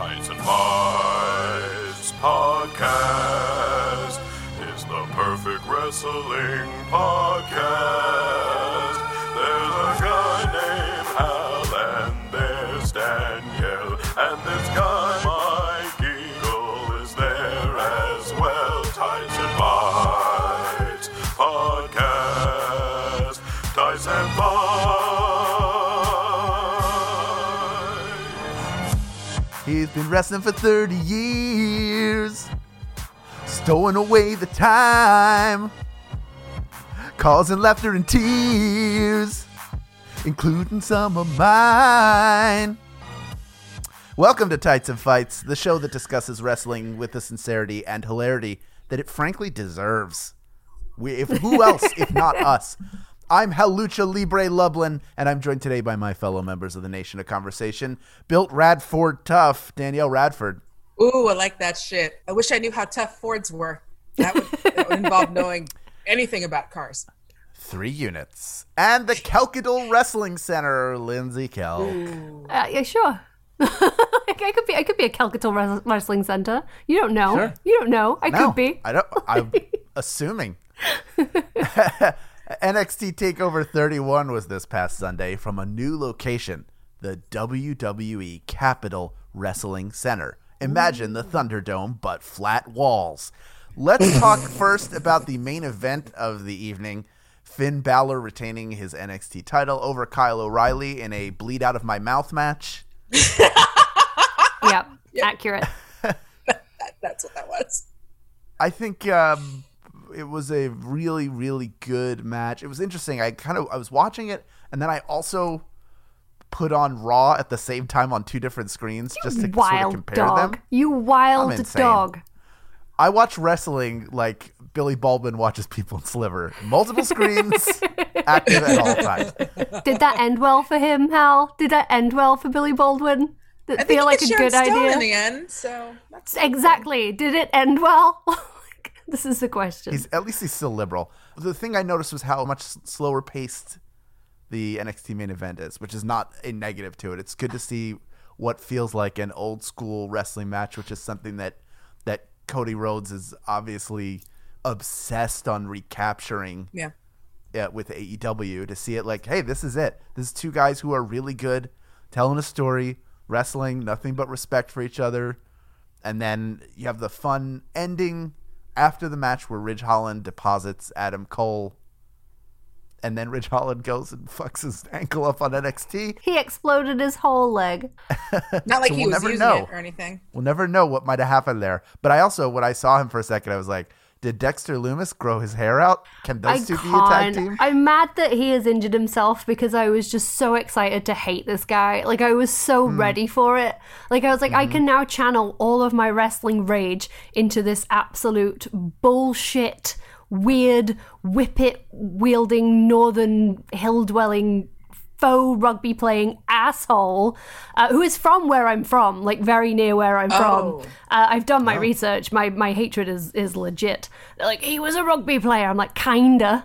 Tyson Fights Podcast is the perfect wrestling podcast. There's a guy named Hal and there's Danielle, and this guy Mike Eagle is there as well. Tyson Fights Podcast. Tyson Fights. He's been wrestling for 30 years, stowing away the time, causing laughter and tears, including some of mine. Welcome to Tights and Fights, the show that discusses wrestling with the sincerity and hilarity that it frankly deserves. Who else if not us? I'm Halucha Libre Lublin, and I'm joined today by my fellow members of the Nation of Conversation, Built Radford Tough, Danielle Radford. Ooh, I like that shit. I wish I knew how tough Fords were. That would involve knowing anything about cars. 3 units. And the Kelkadal Wrestling Center, Lindsay Kelk. Yeah, sure. I could be a Kelkadal Wrestling Center. You don't know. Sure. You don't know. I could be. I'm assuming. NXT TakeOver 31 was this past Sunday from a new location, the WWE Capitol Wrestling Center. Imagine the Thunderdome, but flat walls. Let's talk first about the main event of the evening. Finn Balor retaining his NXT title over Kyle O'Reilly in a bleed out of my mouth match. Yep. Accurate. That's what that was. I think it was a really, really good match. It was interesting. I was watching it, and then I also put on Raw at the same time on 2 different screens just to sort of compare them. You wild dog. I watch wrestling like Billy Baldwin watches people in Sliver. Multiple screens, active at all times. Did that end well for him, Hal? Did that end well for Billy Baldwin? Did it feel like a good idea? In the end, so that's exactly. Did it end well? This is the question. At least he's still liberal. The thing I noticed was how much slower paced the NXT main event is, which is not a negative to it. It's good to see what feels like an old school wrestling match, which is something that Cody Rhodes is obviously obsessed on recapturing. Yeah, with AEW, to see it like, hey, this is it. This is 2 guys who are really good, telling a story, wrestling, nothing but respect for each other. And then you have the fun ending after the match where Ridge Holland deposits Adam Cole, and then Ridge Holland goes and fucks his ankle up on NXT. He exploded his whole leg. Not like he was using it or anything. We'll never know what might have happened there. But I also, when I saw him for a second, I was like, did Dexter Lumis grow his hair out? Can those 2 be a tag team? I'm mad that he has injured himself because I was just so excited to hate this guy. Like, I was so ready for it. Like, I was like, I can now channel all of my wrestling rage into this absolute bullshit, weird, whippet-wielding, northern, hill-dwelling, faux rugby-playing asshole who is from where I'm from, like very near where I'm from. I've done my research. My hatred is legit. They're like, he was a rugby player. I'm like, kinda,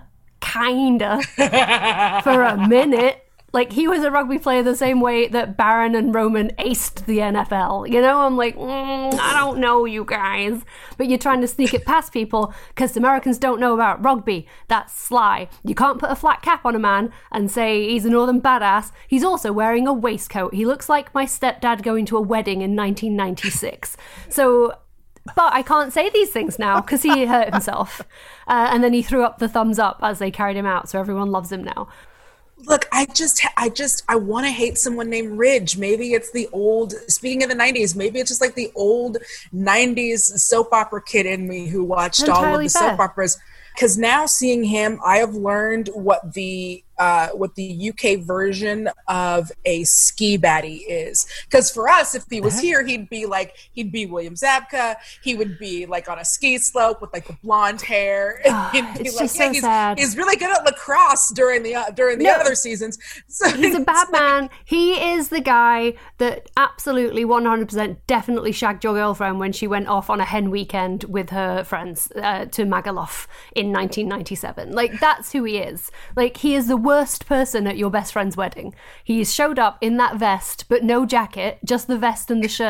for a minute. Like, he was a rugby player the same way that Baron and Roman aced the NFL. You know, I'm like, I don't know, you guys. But you're trying to sneak it past people because Americans don't know about rugby. That's sly. You can't put a flat cap on a man and say he's a northern badass. He's also wearing a waistcoat. He looks like my stepdad going to a wedding in 1996. So... But I can't say these things now because he hurt himself. And then he threw up the thumbs up as they carried him out. So everyone loves him now. Look, I want to hate someone named Ridge. Maybe it's the old, speaking of the 90s, maybe it's just like the old 90s soap opera kid in me who watched all of the soap operas. Because now seeing him, I have learned what the UK version of a ski baddie is. Because for us, if he was here, he'd be William Zabka. He would be like on a ski slope with like the blonde hair. It's just so sad. He's really good at lacrosse during the other seasons. So he's a bad man. He is the guy that absolutely 100% definitely shagged your girlfriend when she went off on a hen weekend with her friends to Magaluf in 1997. Like, that's who he is. Like, he is the worst person at your best friend's wedding. He showed up in that vest, but no jacket, just the vest and the shirt,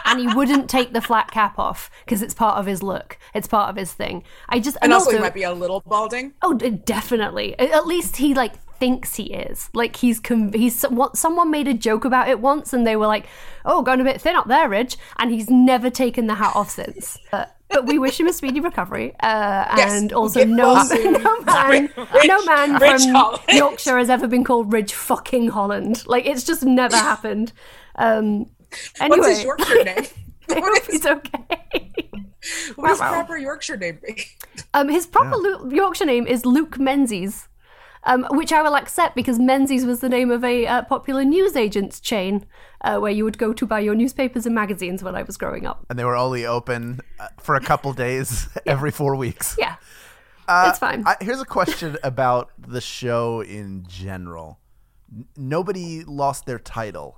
and he wouldn't take the flat cap off because it's part of his look. It's part of his thing. And also he might be a little balding. Oh, definitely. At least he like thinks he is. Like someone made a joke about it once, and they were like, "Oh, going a bit thin up there, Ridge," and he's never taken the hat off since. But we wish him a speedy recovery, and also no man from Yorkshire has ever been called Ridge fucking Holland. Like, it's just never happened. Anyway, what's his Yorkshire name? I hope he's okay. What is proper Yorkshire name? His proper Yorkshire name is Luke Menzies. Which I will accept because Menzies was the name of a popular newsagent's chain where you would go to buy your newspapers and magazines when I was growing up. And they were only open for a couple days every 4 weeks. Yeah, it's fine. Here's a question about the show in general. Nobody lost their title.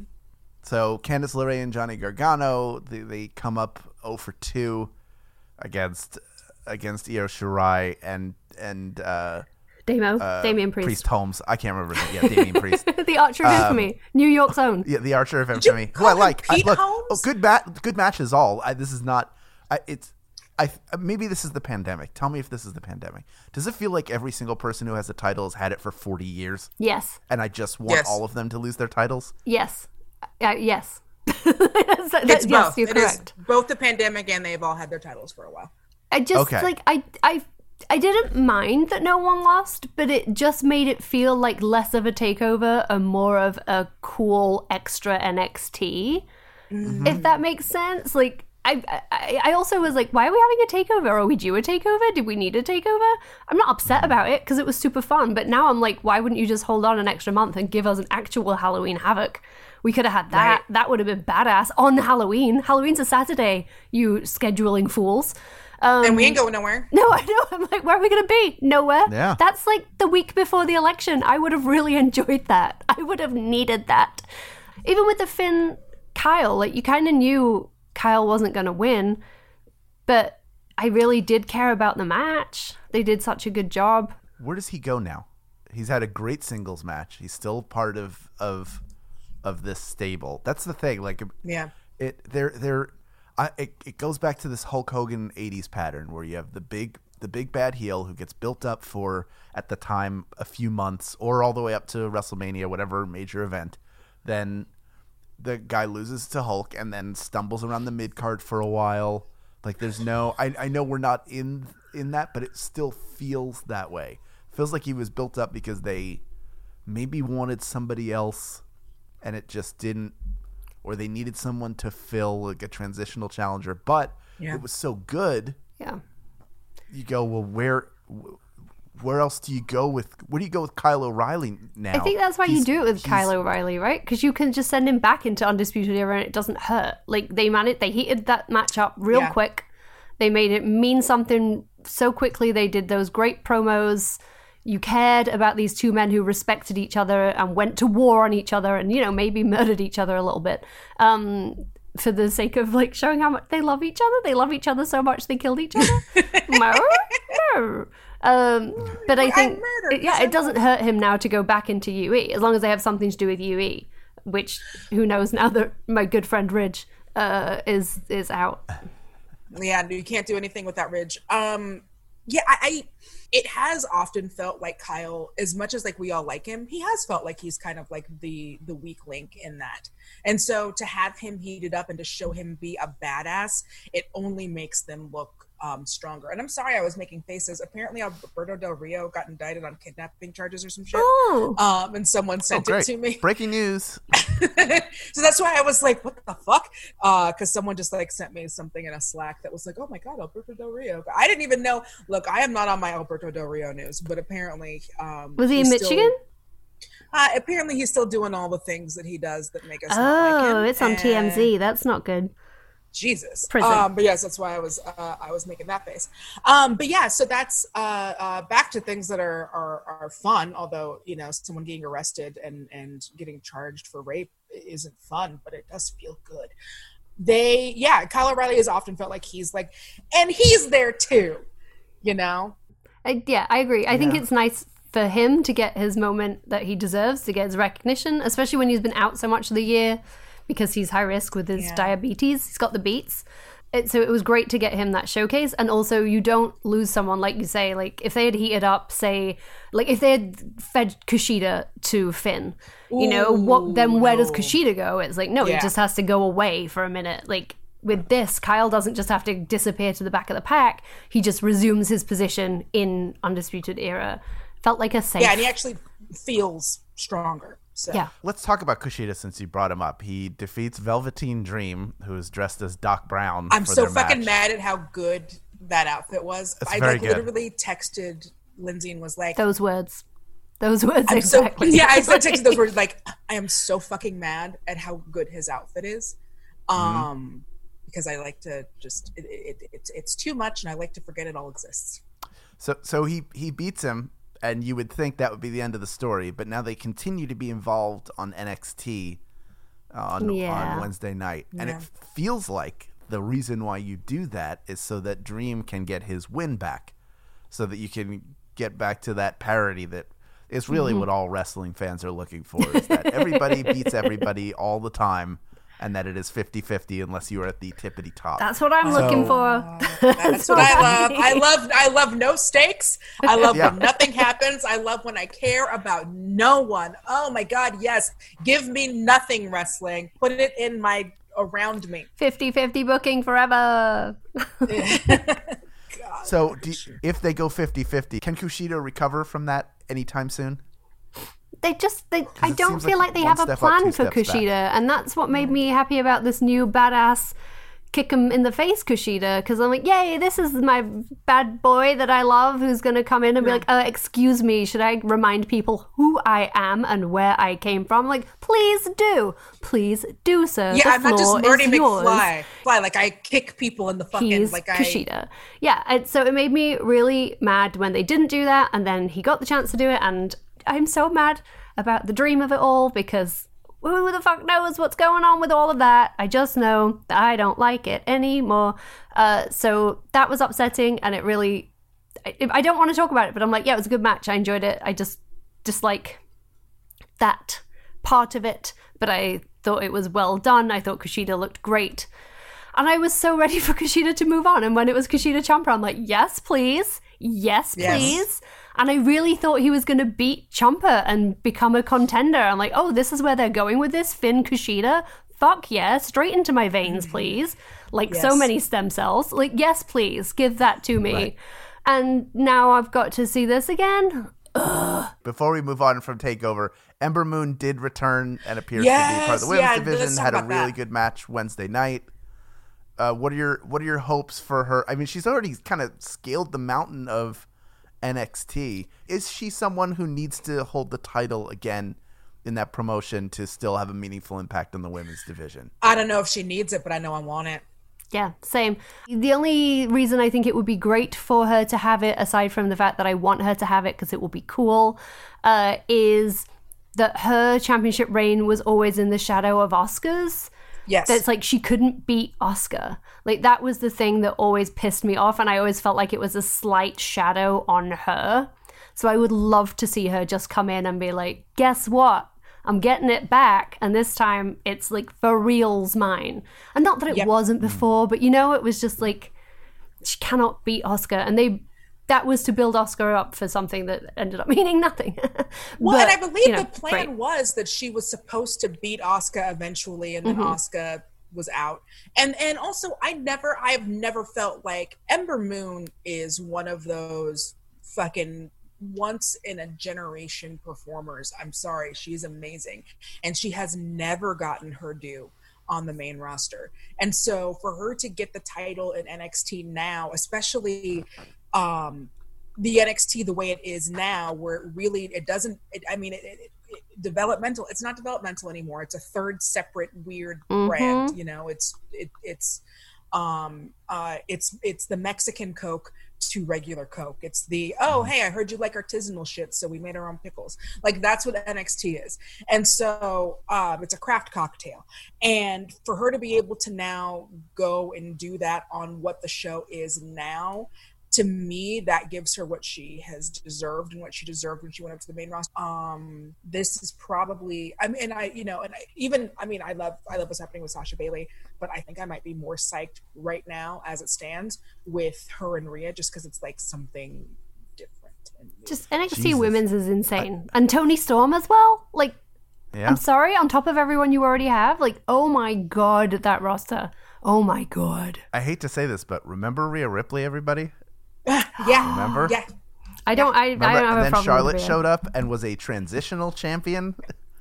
So Candice LeRae and Johnny Gargano, they come up 0 for 2 against Io Shirai and Damian Priest Holmes. I can't remember his name. Yeah, Damian Priest. The Archer of Infamy, New York's own. Yeah, the Archer of Infamy. Who I like. Holmes? Good matches all. This is not. Maybe this is the pandemic. Tell me if this is the pandemic. Does it feel like every single person who has a title has had it for 40 years? Yes. And I just want all of them to lose their titles? Yes. Yes. It's both. Yes, you're it correct. is both the pandemic and they've all had their titles for a while. I just I didn't mind that no one lost, but it just made it feel like less of a takeover and more of a cool extra NXT, if that makes sense. Like, I also was like, why are we having a takeover? Are we due a takeover? Did we need a takeover? I'm not upset about it because it was super fun, but now I'm like, why wouldn't you just hold on an extra month and give us an actual Halloween Havoc? We could have had that. Right. That would have been badass on Halloween. Halloween's a Saturday, you scheduling fools. And we ain't going nowhere. No, I know. I'm like, where are we going to be? Nowhere. Yeah. That's like the week before the election. I would have really enjoyed that. I would have needed that. Even with the Finn Kyle, like, you kind of knew Kyle wasn't going to win, but I really did care about the match. They did such a good job. Where does he go now? He's had a great singles match. He's still part of this stable. That's the thing. Like, yeah, it goes back to this Hulk Hogan 80s pattern where you have the big bad heel who gets built up for, at the time, a few months or all the way up to WrestleMania, whatever major event. Then the guy loses to Hulk and then stumbles around the mid card for a while. Like, there's no, I know we're not in that, but it still feels that way. It feels like he was built up because they maybe wanted somebody else and it just didn't, or they needed someone to fill, like a transitional challenger, but it was so good. Yeah. You go, well, where else do you go with, where do you go with Kyle O'Reilly now? I think that's why you do it with Kyle O'Reilly, right? Because you can just send him back into Undisputed Era and it doesn't hurt. Like, they heated that match up real quick. They made it mean something so quickly. They did those great promos. You cared about these two men who respected each other and went to war on each other and, you know, maybe murdered each other a little bit for the sake of, like, showing how much they love each other. They love each other so much they killed each other. But I think, it doesn't hurt him now to go back into UE as long as they have something to do with UE, which, who knows now that my good friend Ridge is out. Yeah, you can't do anything with that Ridge. It has often felt like Kyle, as much as like we all like him, he has felt like he's kind of like the weak link in that. And so to have him heated up and to show him be a badass, it only makes them look stronger. And I'm sorry I was making faces. Apparently Alberto Del Rio got indicted on kidnapping charges or some shit. Oh. And someone sent it to me. Breaking news. So that's why I was like, what the fuck? Because someone just like sent me something in a Slack that was like, oh my God, Alberto Del Rio. I didn't even know. Look, I am not on my Alberto Del Rio news, but apparently was he in Michigan? Apparently he's still doing all the things that he does that make us not like him. Oh, it's on TMZ. That's not good. Jesus. Prison. But yes, that's why I was making that face. But yeah, so that's back to things that are fun, although, you know, someone getting arrested and getting charged for rape isn't fun, but it does feel good. Kyle O'Reilly has often felt like he's like, and he's there too, you know? I agree. I think it's nice for him to get his moment that he deserves, to get his recognition, especially when he's been out so much of the year. because he's high risk with his diabetes. He's got the beats. So it was great to get him that showcase. And also, you don't lose someone, like you say, like if they had heated up, say, like if they had fed Kushida to Finn, you know, where does Kushida go? It's like, no, he just has to go away for a minute. Like with this, Kyle doesn't just have to disappear to the back of the pack. He just resumes his position in Undisputed Era. Felt like a safe. Yeah, and he actually feels stronger. So. Yeah. Let's talk about Kushida since you brought him up. He defeats Velveteen Dream, who is dressed as Doc Brown. I'm so fucking mad at how good that outfit was. I literally texted Lindsay and was like, Those words exactly. I texted those words like, I am so fucking mad at how good his outfit is. Because I like to just it's too much, and I like to forget it all exists. So he beats him. And you would think that would be the end of the story, but now they continue to be involved on NXT on Wednesday night. And it feels like the reason why you do that is so that Dream can get his win back, so that you can get back to that parity that is really what all wrestling fans are looking for, is that everybody beats everybody all the time, and that it is 50-50 unless you are at the tippity top. That's what I'm looking for. That's what I love. I love no stakes. I love when nothing happens. I love when I care about no one. Oh my God, yes. Give me nothing wrestling. Put it in my around me. 50-50 booking forever. So if they go 50-50, can Kushida recover from that anytime soon? I don't feel like they have a plan for Kushida, and that's what made me happy about this new badass kick him in the face Kushida, because I'm like, yay, this is my bad boy that I love who's going to come in and be like, excuse me, should I remind people who I am and where I came from? Like, please do, sir. Yeah, I'm not just Marty McFly. Like, I kick people in the fucking, He's Kushida. Yeah, and so it made me really mad when they didn't do that, and then he got the chance to do it, and I'm so mad about the dream of it all, because who the fuck knows what's going on with all of that? I just know that I don't like it anymore. So that was upsetting, and it really... I don't want to talk about it, but I'm like, yeah, it was a good match. I enjoyed it. I just dislike that part of it, but I thought it was well done. I thought Kushida looked great. And I was so ready for Kushida to move on. And when it was Kushida Ciampa, I'm like, yes, please. Yes, please. Yes. And I really thought he was going to beat Ciampa and become a contender. I'm like, oh, this is where they're going with this? Finn Kushida? Fuck yeah, straight into my veins, please. Like so many stem cells. Like, yes, please, give that to me. Right. And now I've got to see this again. Ugh. Before we move on from TakeOver, Ember Moon did return and appears to be part of the women's division. Had a really good match Wednesday night. What are your hopes for her? I mean, she's already kind of scaled the mountain of NXT. Is she someone who needs to hold the title again in that promotion to still have a meaningful impact on the women's division? I don't know if she needs it, but I know I want it. Yeah, same. The only reason I think it would be great for her to have it, aside from the fact that I want her to have it because it will be cool, is that her championship reign was always in the shadow of Asuka's. Yes. That's like she couldn't beat Asuka. Like that was the thing that always pissed me off, and I always felt like it was a slight shadow on her. So I would love to see her just come in and be like, guess what? I'm getting it back, and this time it's like for real's mine. And not that it wasn't before, but you know, it was just like she cannot beat Asuka, and that was to build Asuka up for something that ended up meaning nothing. Well, and I believe the plan was that she was supposed to beat Asuka eventually, and then Asuka was out. And also, I've never felt like Ember Moon is one of those fucking once in a generation performers. I'm sorry, she's amazing, and she has never gotten her due on the main roster. And so for her to get the title in NXT now, especially the NXT the way it is now, where it really developmental, it's not developmental anymore, it's a third separate weird brand, you know, it's the Mexican Coke to regular Coke. It's the, oh, hey, I heard you like artisanal shit, so we made our own pickles. Like, that's what NXT is. And so it's a craft cocktail. And for her to be able to now go and do that on what the show is now, to me, that gives her what she has deserved and what she deserved when she went up to the main roster. This is probably, I love what's happening with Sasha Bailey, but I think I might be more psyched right now as it stands with her and Rhea, just because it's like something different. Just NXT Women's is insane. And Toni Storm as well. Like, yeah. I'm sorry, on top of everyone you already have, like, oh my God, that roster. Oh my God. I hate to say this, but remember Rhea Ripley, everybody? Yeah. Remember? Yeah. I don't have a problem and then Charlotte with Rhea. showed up and was a transitional champion.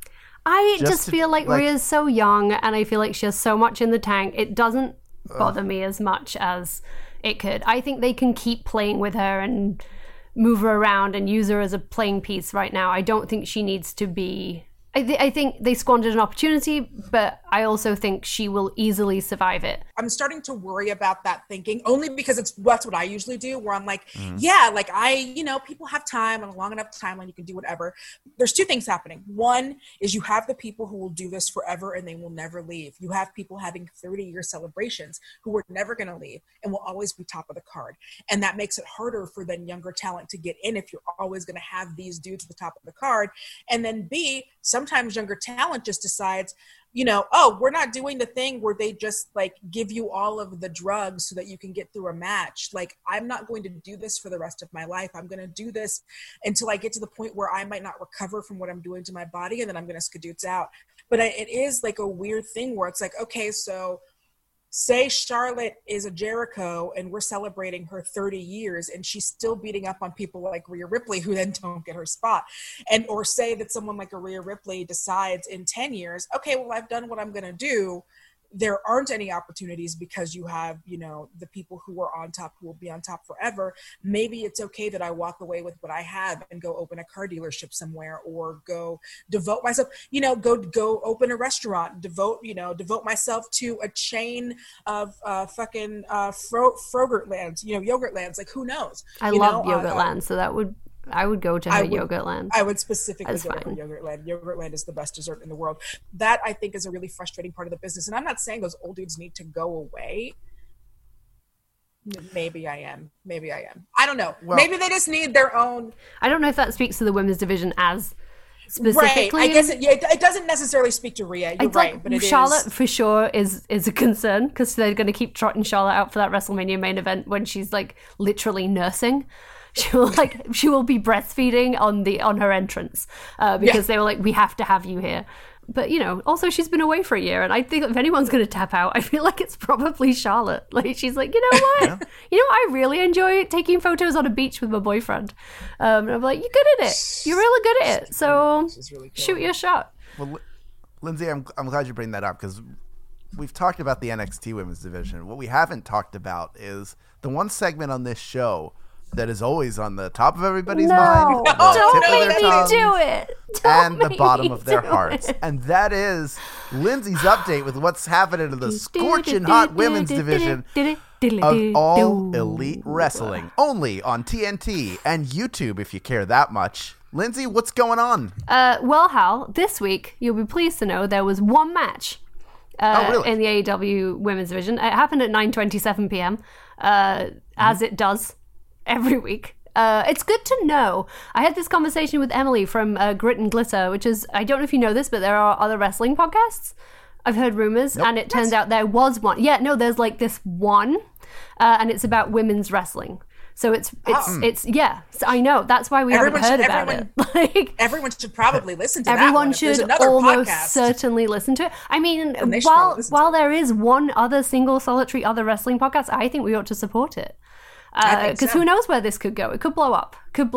I just feel like Rhea's so young, and I feel like she has so much in the tank. It doesn't bother me as much as it could. I think they can keep playing with her and move her around and use her as a playing piece right now. I don't think she needs to be... I think they squandered an opportunity, but I also think she will easily survive it. I'm starting to worry about that thinking, only because that's what I usually do, where I'm like, yeah, like people have time and a long enough timeline, you can do whatever. There's two things happening. One is you have the people who will do this forever and they will never leave. You have people having 30-year celebrations who are never going to leave and will always be top of the card. And that makes it harder for then younger talent to get in if you're always going to have these dudes at the top of the card. And then B, sometimes younger talent just decides, we're not doing the thing where they just like give you all of the drugs so that you can get through a match. Like, I'm not going to do this for the rest of my life. I'm going to do this until I get to the point where I might not recover from what I'm doing to my body, and then I'm going to skadoots out. But it is like a weird thing where it's like, okay, so say Charlotte is a Jericho and we're celebrating her 30 years and she's still beating up on people like Rhea Ripley who then don't get her spot. Or say that someone like a Rhea Ripley decides in 10 years, okay, well, I've done what I'm going to do. There aren't any opportunities because you have, the people who are on top who will be on top forever. Maybe it's okay that I walk away with what I have and go open a car dealership somewhere, or go devote myself, go open a restaurant, devote myself to a chain of Frogurtlands, Yogurtlands. Like, who knows? I love Yogurtland, so I would go to her Yogurtland. I would specifically go to her Yogurtland. Yogurtland is the best dessert in the world. That, I think, is a really frustrating part of the business. And I'm not saying those old dudes need to go away. Maybe I am. I don't know. Well, maybe they just need their own. I don't know if that speaks to the women's division as specifically. Right. I guess it doesn't necessarily speak to Rhea. You're right. But Charlotte for sure is a concern, because they're going to keep trotting Charlotte out for that WrestleMania main event when she's like literally nursing. She will be breastfeeding on her entrance because they were like, we have to have you here. But also she's been away for a year, and I think if anyone's going to tap out, I feel like it's probably Charlotte. Like, she's like, you know what? I really enjoy taking photos on a beach with my boyfriend. And I'm like, you're good at it. You're really good at it. So really shoot your shot. Well, Lindsay, I'm glad you bring that up, because we've talked about the NXT women's division. What we haven't talked about is the one segment on this show that is always on the top of everybody's mind, don't make me do it, and the bottom of their hearts, and that is Lindsay's update with what's happening in the scorching hot women's division of All Elite Wrestling, only on TNT and YouTube if you care that much. Lindsay, what's going on? Well, Hal, this week you'll be pleased to know there was one match really? in the AEW women's division. It happened at 9:27 p.m. As it does every week. It's good to know. I had this conversation with Emily from Grit and Glitter, which is, I don't know if you know this, but there are other wrestling podcasts. I've heard rumors, and it turns out there was one. Yeah, no, there's like this one, and it's about women's wrestling. So it's yeah. So I know, that's why we haven't heard about it. Like, everyone should probably listen to everyone that one. Should almost certainly listen to it. I mean, while there is one other single solitary other wrestling podcast, I think we ought to support it. Because who knows where this could go? It could blow up.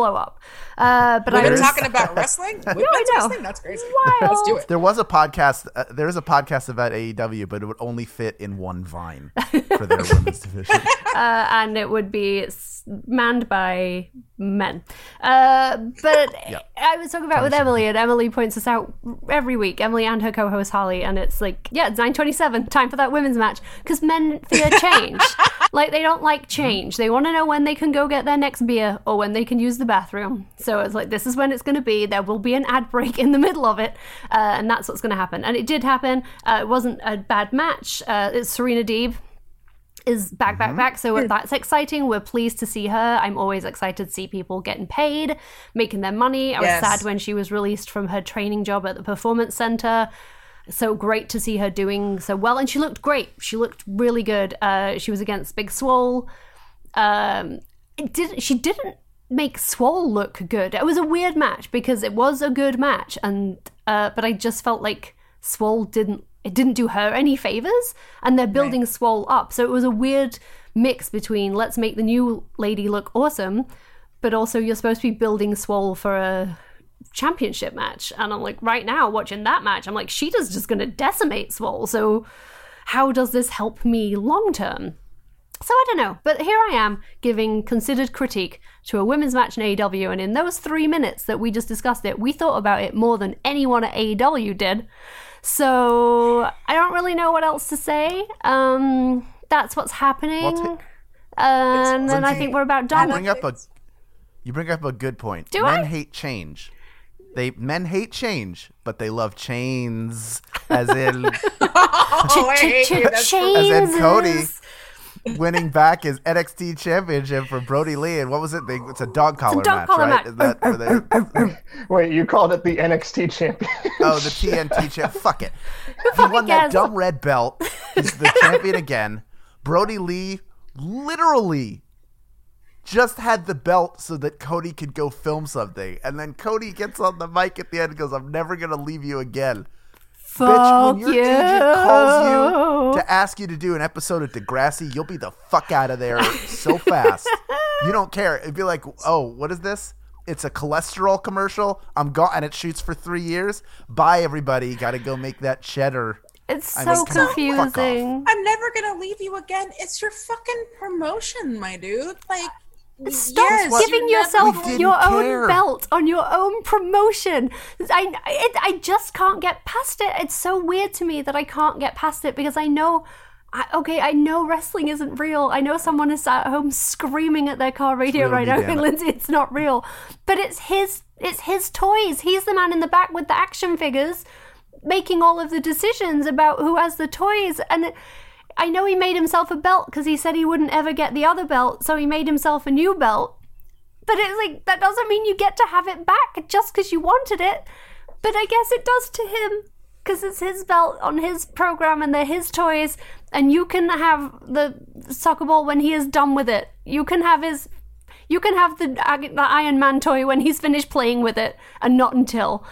But we've been talking about wrestling. I know. Wrestling? That's crazy. Wild. Let's do it. There was a podcast. There is a podcast about AEW, but it would only fit in one Vine for their women's division, and it would be manned by men. But I was talking about with Emily, and Emily points us out every week. Emily and her co-host Holly, and it's like, it's 9:27, time for that women's match, because men fear change. Like, they don't like change. They want to know when they can go get their next beer or when they can use the bathroom. So it's like, this is when it's going to be. There will be an ad break in the middle of it, and that's what's going to happen. And it did happen. It wasn't a bad match. It's Serena Deeb is back. So that's exciting. We're pleased to see her. I'm always excited to see people getting paid, making their money. I was sad when she was released from her training job at the Performance Center. So great to see her doing so well. And she looked great. She looked really good. She was against Big Swole. She didn't make Swole look good. It was a weird match because it was a good match, and but I just felt like Swole didn't do her any favors, and they're building Swole up. So it was a weird mix between let's make the new lady look awesome, but also you're supposed to be building Swole for a championship match. And I'm like, right now watching that match, I'm like, Sheeta's just going to decimate Swole. So how does this help me long term? So I don't know, but here I am giving considered critique to a women's match in AEW, and in those 3 minutes that we just discussed it, we thought about it more than anyone at AEW did. So I don't really know what else to say. That's what's happening. And then I think we're about done. You bring up a good point. Do Men I? hate change. Men hate change, but they love chains. As in, Chains. as in Cody winning back his NXT championship for Brody Lee. And what was it? It's a dog collar match, right? Is that where Wait, you called it the NXT champion? Oh, the TNT champ. Fuck it. He won that dumb red belt. He's the champion again. Brody Lee literally just had the belt so that Cody could go film something. And then Cody gets on the mic at the end and goes, "I'm never going to leave you again." Bitch, when your agent calls you to ask you to do an episode of Degrassi, you'll be the fuck out of there so fast. You don't care. It'd be like, oh, what is this? It's a cholesterol commercial. I'm gone, and it shoots for 3 years. Bye, everybody. Got to go make that cheddar. It's so confusing. I'm never going to leave you again. It's your fucking promotion, my dude. Like, stop giving yourself your own belt on your own promotion. I just can't get past it. It's so weird to me that I can't get past it because I know wrestling isn't real. I know someone is at home screaming at their car radio right now, and Lindsay, it's not real. But it's his toys. He's the man in the back with the action figures making all of the decisions about who has the toys. And I know he made himself a belt because he said he wouldn't ever get the other belt, so he made himself a new belt. But it's like, that doesn't mean you get to have it back just because you wanted it. But I guess it does to him because it's his belt on his program and they're his toys, and you can have the soccer ball when he is done with it. You can have the Iron Man toy when he's finished playing with it, and not until.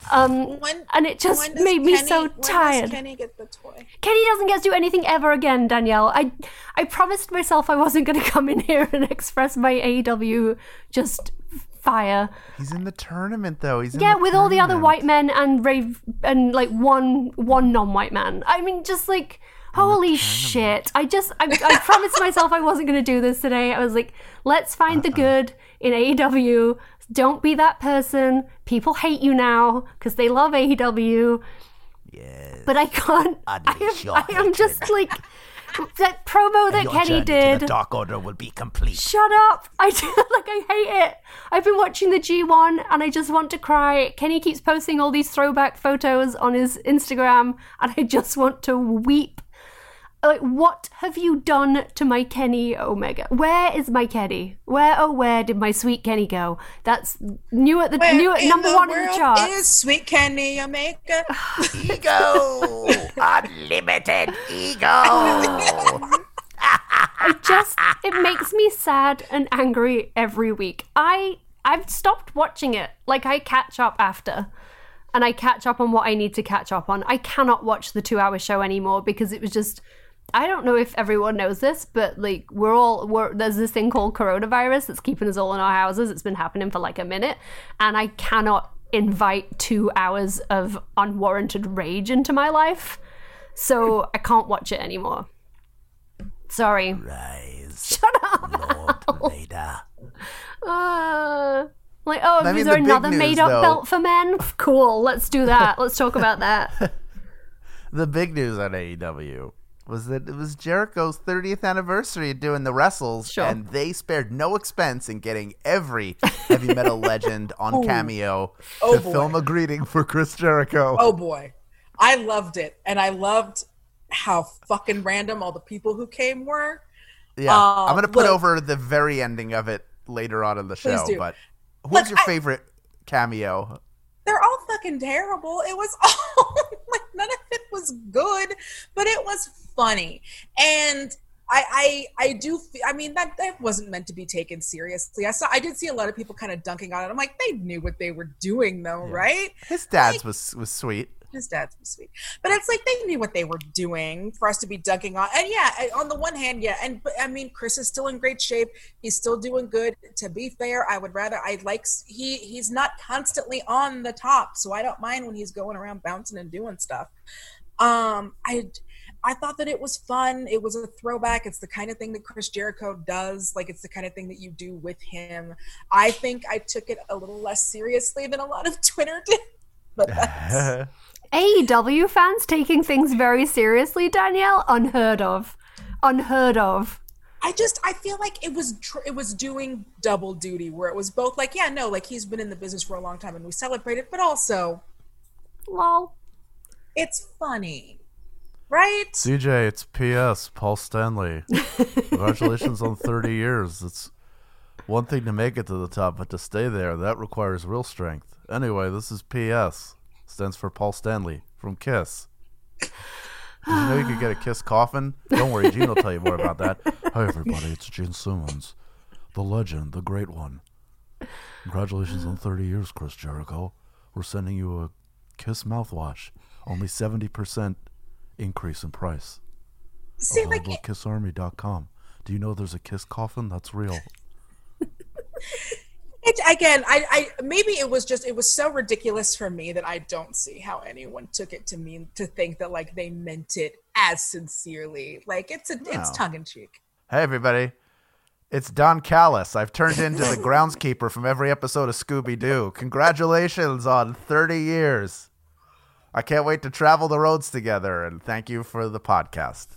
And it just made me so tired. When does Kenny get the toy? Kenny doesn't get to do anything ever again, Danielle. I promised myself I wasn't going to come in here and express my AEW just fire. He's in the tournament, though. With all the other white men and like one non-white man. I mean, just like, holy shit. I promised myself I wasn't going to do this today. I was like, let's find the good in AEW. Don't be that person. People hate you now because they love AEW. Yes. But I can't. I am just like that promo that Kenny did. The Dark Order will be complete. Shut up! I hate it. I've been watching the G1 and I just want to cry. Kenny keeps posting all these throwback photos on his Instagram, and I just want to weep. Like, what have you done to my Kenny Omega? Where is my Kenny? Where did my sweet Kenny go? That's new at number one in the chart. Is sweet Kenny Omega? Ego, unlimited ego. It makes me sad and angry every week. I've stopped watching it. Like, I catch up after. And I catch up on what I need to catch up on. I cannot watch the 2-hour show anymore because it was just... I don't know if everyone knows this, but like there's this thing called coronavirus that's keeping us all in our houses. It's been happening for like a minute, and I cannot invite 2 hours of unwarranted rage into my life, so I can't watch it anymore. Sorry. Rise. Shut up. Lord Vader. Is there another made-up belt for men? Cool, let's do that. Let's talk about that. The big news on AEW was that it was Jericho's 30th anniversary doing the wrestles, and they spared no expense in getting every heavy metal legend on Cameo to film a greeting for Chris Jericho. Oh boy, I loved it, and I loved how fucking random all the people who came were. Yeah, I'm going to put look, over the very ending of it later on in the show. do. But who's Look, your favorite cameo? they're all fucking terrible. It was all like none of it was good, but it was funny. And I do. I mean, that wasn't meant to be taken seriously. I did see a lot of people kind of dunking on it. I'm like, they knew what they were doing, though, right? His dad's was sweet. His dad's was sweet, but it's like they knew what they were doing for us to be dunking on. And yeah, on the one hand, yeah, but I mean, Chris is still in great shape. He's still doing good. To be fair, he's not constantly on the top, so I don't mind when he's going around bouncing and doing stuff. I thought that it was fun. It was a throwback. It's the kind of thing that Chris Jericho does. Like, it's the kind of thing that you do with him. I think I took it a little less seriously than a lot of Twitter did. But that's... AEW fans taking things very seriously, Danielle? Unheard of. Unheard of. I feel like it was doing double duty, where it was both like, yeah, no, like he's been in the business for a long time and we celebrate it, but also, lol, it's funny. Right? CJ, it's P.S. Paul Stanley. Congratulations on 30 years. It's one thing to make it to the top, but to stay there, that requires real strength. Anyway, this is P.S. Stands for Paul Stanley from Kiss. Did you know you could get a Kiss coffin? Don't worry, Gene will tell you more about that. Hi, everybody. It's Gene Simmons. The legend, the great one. Congratulations on 30 years, Chris Jericho. We're sending you a Kiss mouthwash. Only 70% increase in price. See, Available at KissArmy.com. Do you know there's a Kiss coffin? That's real. I maybe it was so ridiculous for me that I don't see how anyone took it to mean to think that like they meant it as sincerely. Like it's tongue in cheek. Hey everybody, it's Don Callis. I've turned into the groundskeeper from every episode of Scooby-Doo. Congratulations on 30 years. I can't wait to travel the roads together, and thank you for the podcast.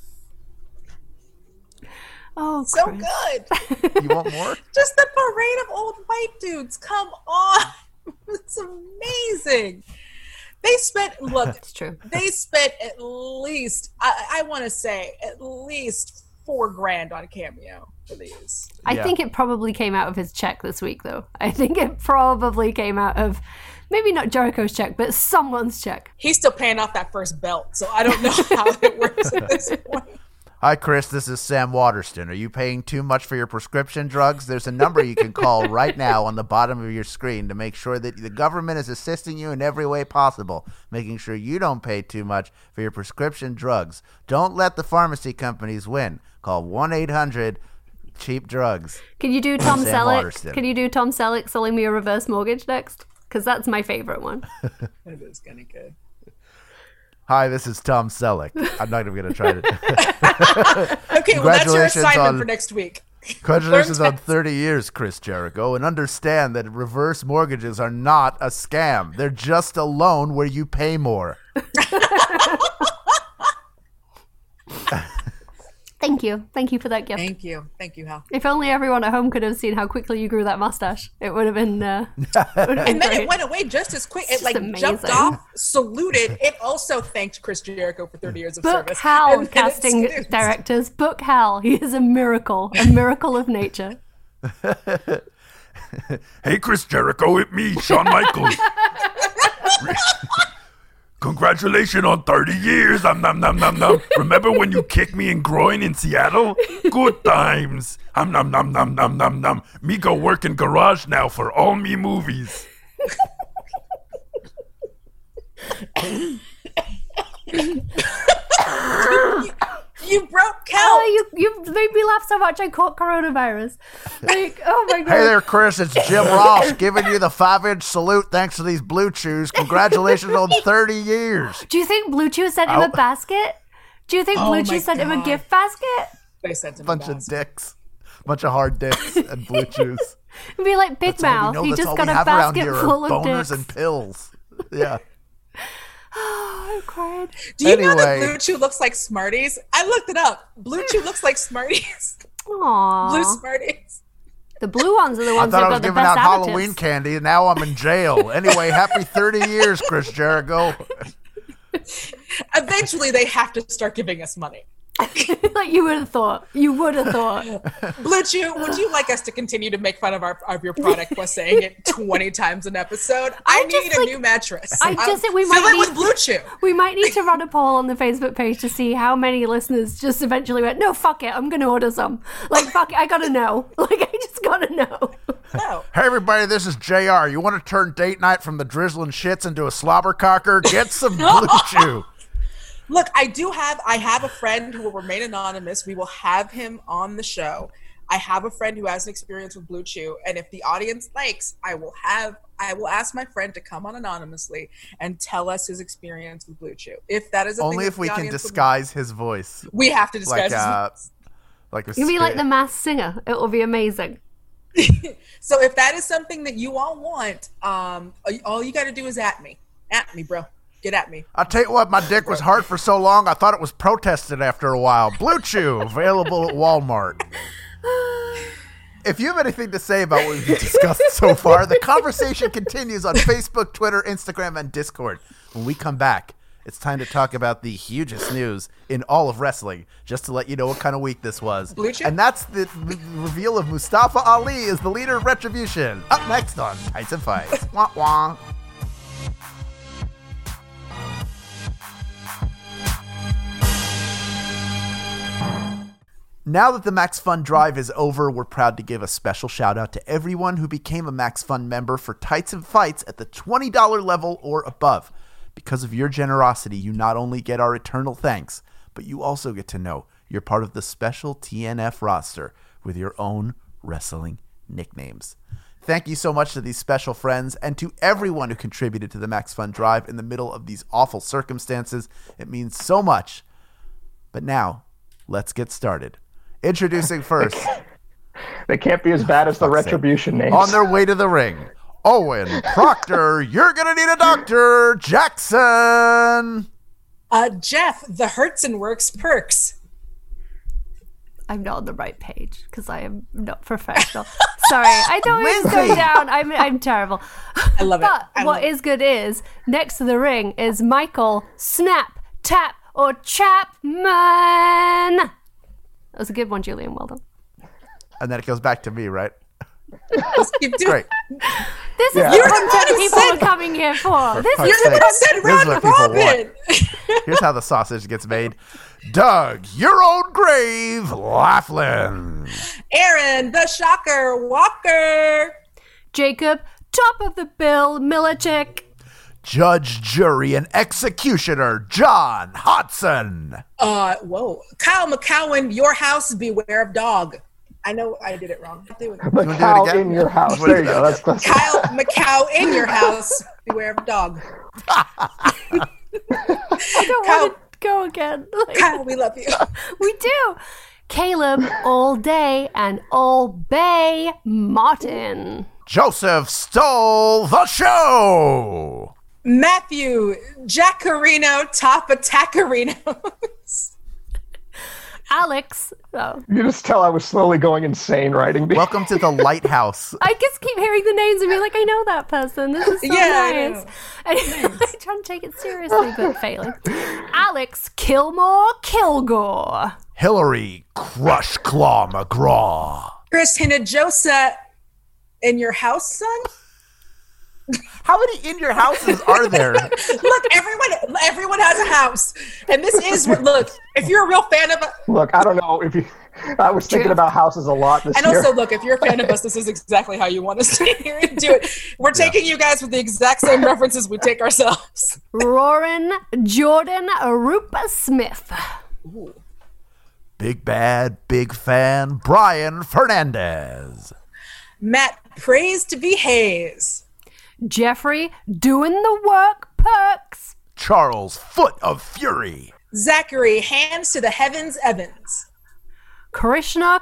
Oh, so Chris. good. You want more? Just the parade of old white dudes. Come on. It's amazing. They spent, It's true. They spent at least, I want to say, at least $4,000 on Cameo for these. I think it probably came out of his check this week, though. I think it probably came out of, maybe not Jericho's check, but someone's check. He's still paying off that first belt, so I don't know how it works at this point. Hi, Chris. This is Sam Waterston. Are you paying too much for your prescription drugs? There's a number you can call right now on the bottom of your screen to make sure that the government is assisting you in every way possible, making sure you don't pay too much for your prescription drugs. Don't let the pharmacy companies win. Call 1-800-CHEAP-DRUGS. Can you do Tom Sam Selleck? Waterston. Can you do Tom Selleck selling me a reverse mortgage next? Because that's my favorite one. That is kind of good. Hi, this is Tom Selleck. I'm not even going to try to. Okay, well, that's your assignment for next week. Congratulations on 30 years, Chris Jericho, and understand that reverse mortgages are not a scam. They're just a loan where you pay more. Thank you. Thank you for that gift. Thank you. Thank you, Hal. If only everyone at home could have seen how quickly you grew that mustache. It would have been, And then great. it went away just as quick. It It's like amazing. jumped off, saluted. It also thanked Chris Jericho for 30 years of Book service. Hal, And casting it's- directors. Book Hal. He is a miracle of nature. Hey, Chris Jericho, it's me, Shawn Michaels. Congratulations on 30 years. Nom, nom, nom, nom, nom. Remember when you kicked me in groin in Seattle? Good times. Nom, nom, nom, nom, nom, nom, nom. Me go work in garage now for all me movies. You broke count. Oh, you made me laugh so much I caught coronavirus. Like, oh my god. Hey there, Chris. It's Jim Ross giving you the 5-inch salute thanks to these Blue Chews. Congratulations on 30 years. Do you think Blue Chew sent him a basket? Do you think Oh Blue my Chew sent him a God. gift basket? They sent him Bunch a of basket. dicks. Bunch of hard dicks and Blue Chews. It'd be like Big That's all we Mouth. know. He That's just all got we a have around basket here are full of boners dicks. and pills. Yeah. I cried. Do you know that Anyway. Blue Chew looks like Smarties? I looked it up. Blue Chew looks like Smarties. Aww. Blue Smarties. The blue ones are the I ones thought that I got was the giving best out additives. Halloween candy, and now I'm in jail. Anyway, happy 30 years, Chris Jericho. Eventually, they have to start giving us money. Like you would have thought. You would have thought. Blue Chew, would you like us to continue to make fun of your product by saying it 20 times an episode? I need a new mattress. I just think we fill might it with Blue Chew. We might need to run a poll on the Facebook page to see how many listeners just eventually went, no, fuck it, I'm going to order some. Like, fuck it, I gotta know. Like, I just gotta know. No. Hey everybody, this is JR. You want to turn date night from the drizzling shits into a slobbercocker? Get some Blue Chew. Look, I have a friend who will remain anonymous. We will have him on the show. I have a friend who has an experience with Blue Chew, and if the audience likes, I will ask my friend to come on anonymously and tell us his experience with Blue Chew. If that is only if we can disguise his voice. We have to disguise his voice. You'll be like the Masked Singer. It will be amazing. So if that is something that you all want, all you got to do is at me, bro. Get at me. I'll tell you what, my dick was hard for so long, I thought it was protested after a while. Blue Chew, available at Walmart. If you have anything to say about what we've discussed so far, the conversation continues on Facebook, Twitter, Instagram, and Discord. When we come back, it's time to talk about the hugest news in all of wrestling, just to let you know what kind of week this was. Blue Chew? And that's the reveal of Mustafa Ali as the leader of Retribution. Up next on Tights and Fights. Wah wah. Now that the Max Fun Drive is over, we're proud to give a special shout out to everyone who became a Max Fun member for Tights and Fights at the $20 level or above. Because of your generosity, you not only get our eternal thanks, but you also get to know you're part of the special TNF roster with your own wrestling nicknames. Thank you so much to these special friends and to everyone who contributed to the Max Fun Drive in the middle of these awful circumstances. It means so much. But now, let's get started. Introducing first. They can't be as bad as the Retribution names. On their way to the ring, Owen Proctor, you're going to need a doctor, Jackson. Jeff, the Hertz and Works Perks. I'm not on the right page because I am not professional. Sorry, I don't always go down. I'm terrible. I love it. But what is good is, next to the ring is Michael Snap, Tap, or Chapman. That was a good one, Julian. Well done. And then it goes back to me, right? Let's keep doing Great. This is the content people are coming here for. This is You're the one said round robin. Here's how the sausage gets made. Doug, your own grave, Laughlin. Aaron, the Shocker Walker. Jacob, top of the bill, Milicic. Judge, jury, and executioner, John Hodson. Whoa. Kyle McCowan, your house, beware of dog. I know I did it wrong. But Kyle in your house. There you go. That's Kyle McCow in your house, beware of dog. I don't want to go again. Kyle, we love you. We do. Caleb, all day and all bay, Martin. Joseph stole the show. Matthew, Jackarino, top of Tackarinos. Alex. Oh. You just tell I was slowly going insane writing these. Welcome to the Lighthouse. I just keep hearing the names and be like, I know that person. This is so nice. And I try to take it seriously, but failing. Alex Kilmore Kilgore. Hillary Crush Claw McGraw. Chris Hinojosa, in your house, son? How many in your houses are there? Look, everyone has a house. And this is what, look, if you're a real fan of Look, I don't know if you... I was thinking about houses a lot this year. And also, look, if you're a fan of us, this is exactly how you want us to hear and do it. We're taking you guys with the exact same references we take ourselves. Roarin' Jordan Arupa Smith. Ooh. Big bad, big fan, Brian Fernandez. Matt, praise to be Hayes. Jeffrey, doing the work, Perks. Charles, Foot of Fury. Zachary, hands to the heavens, Evans. Krishna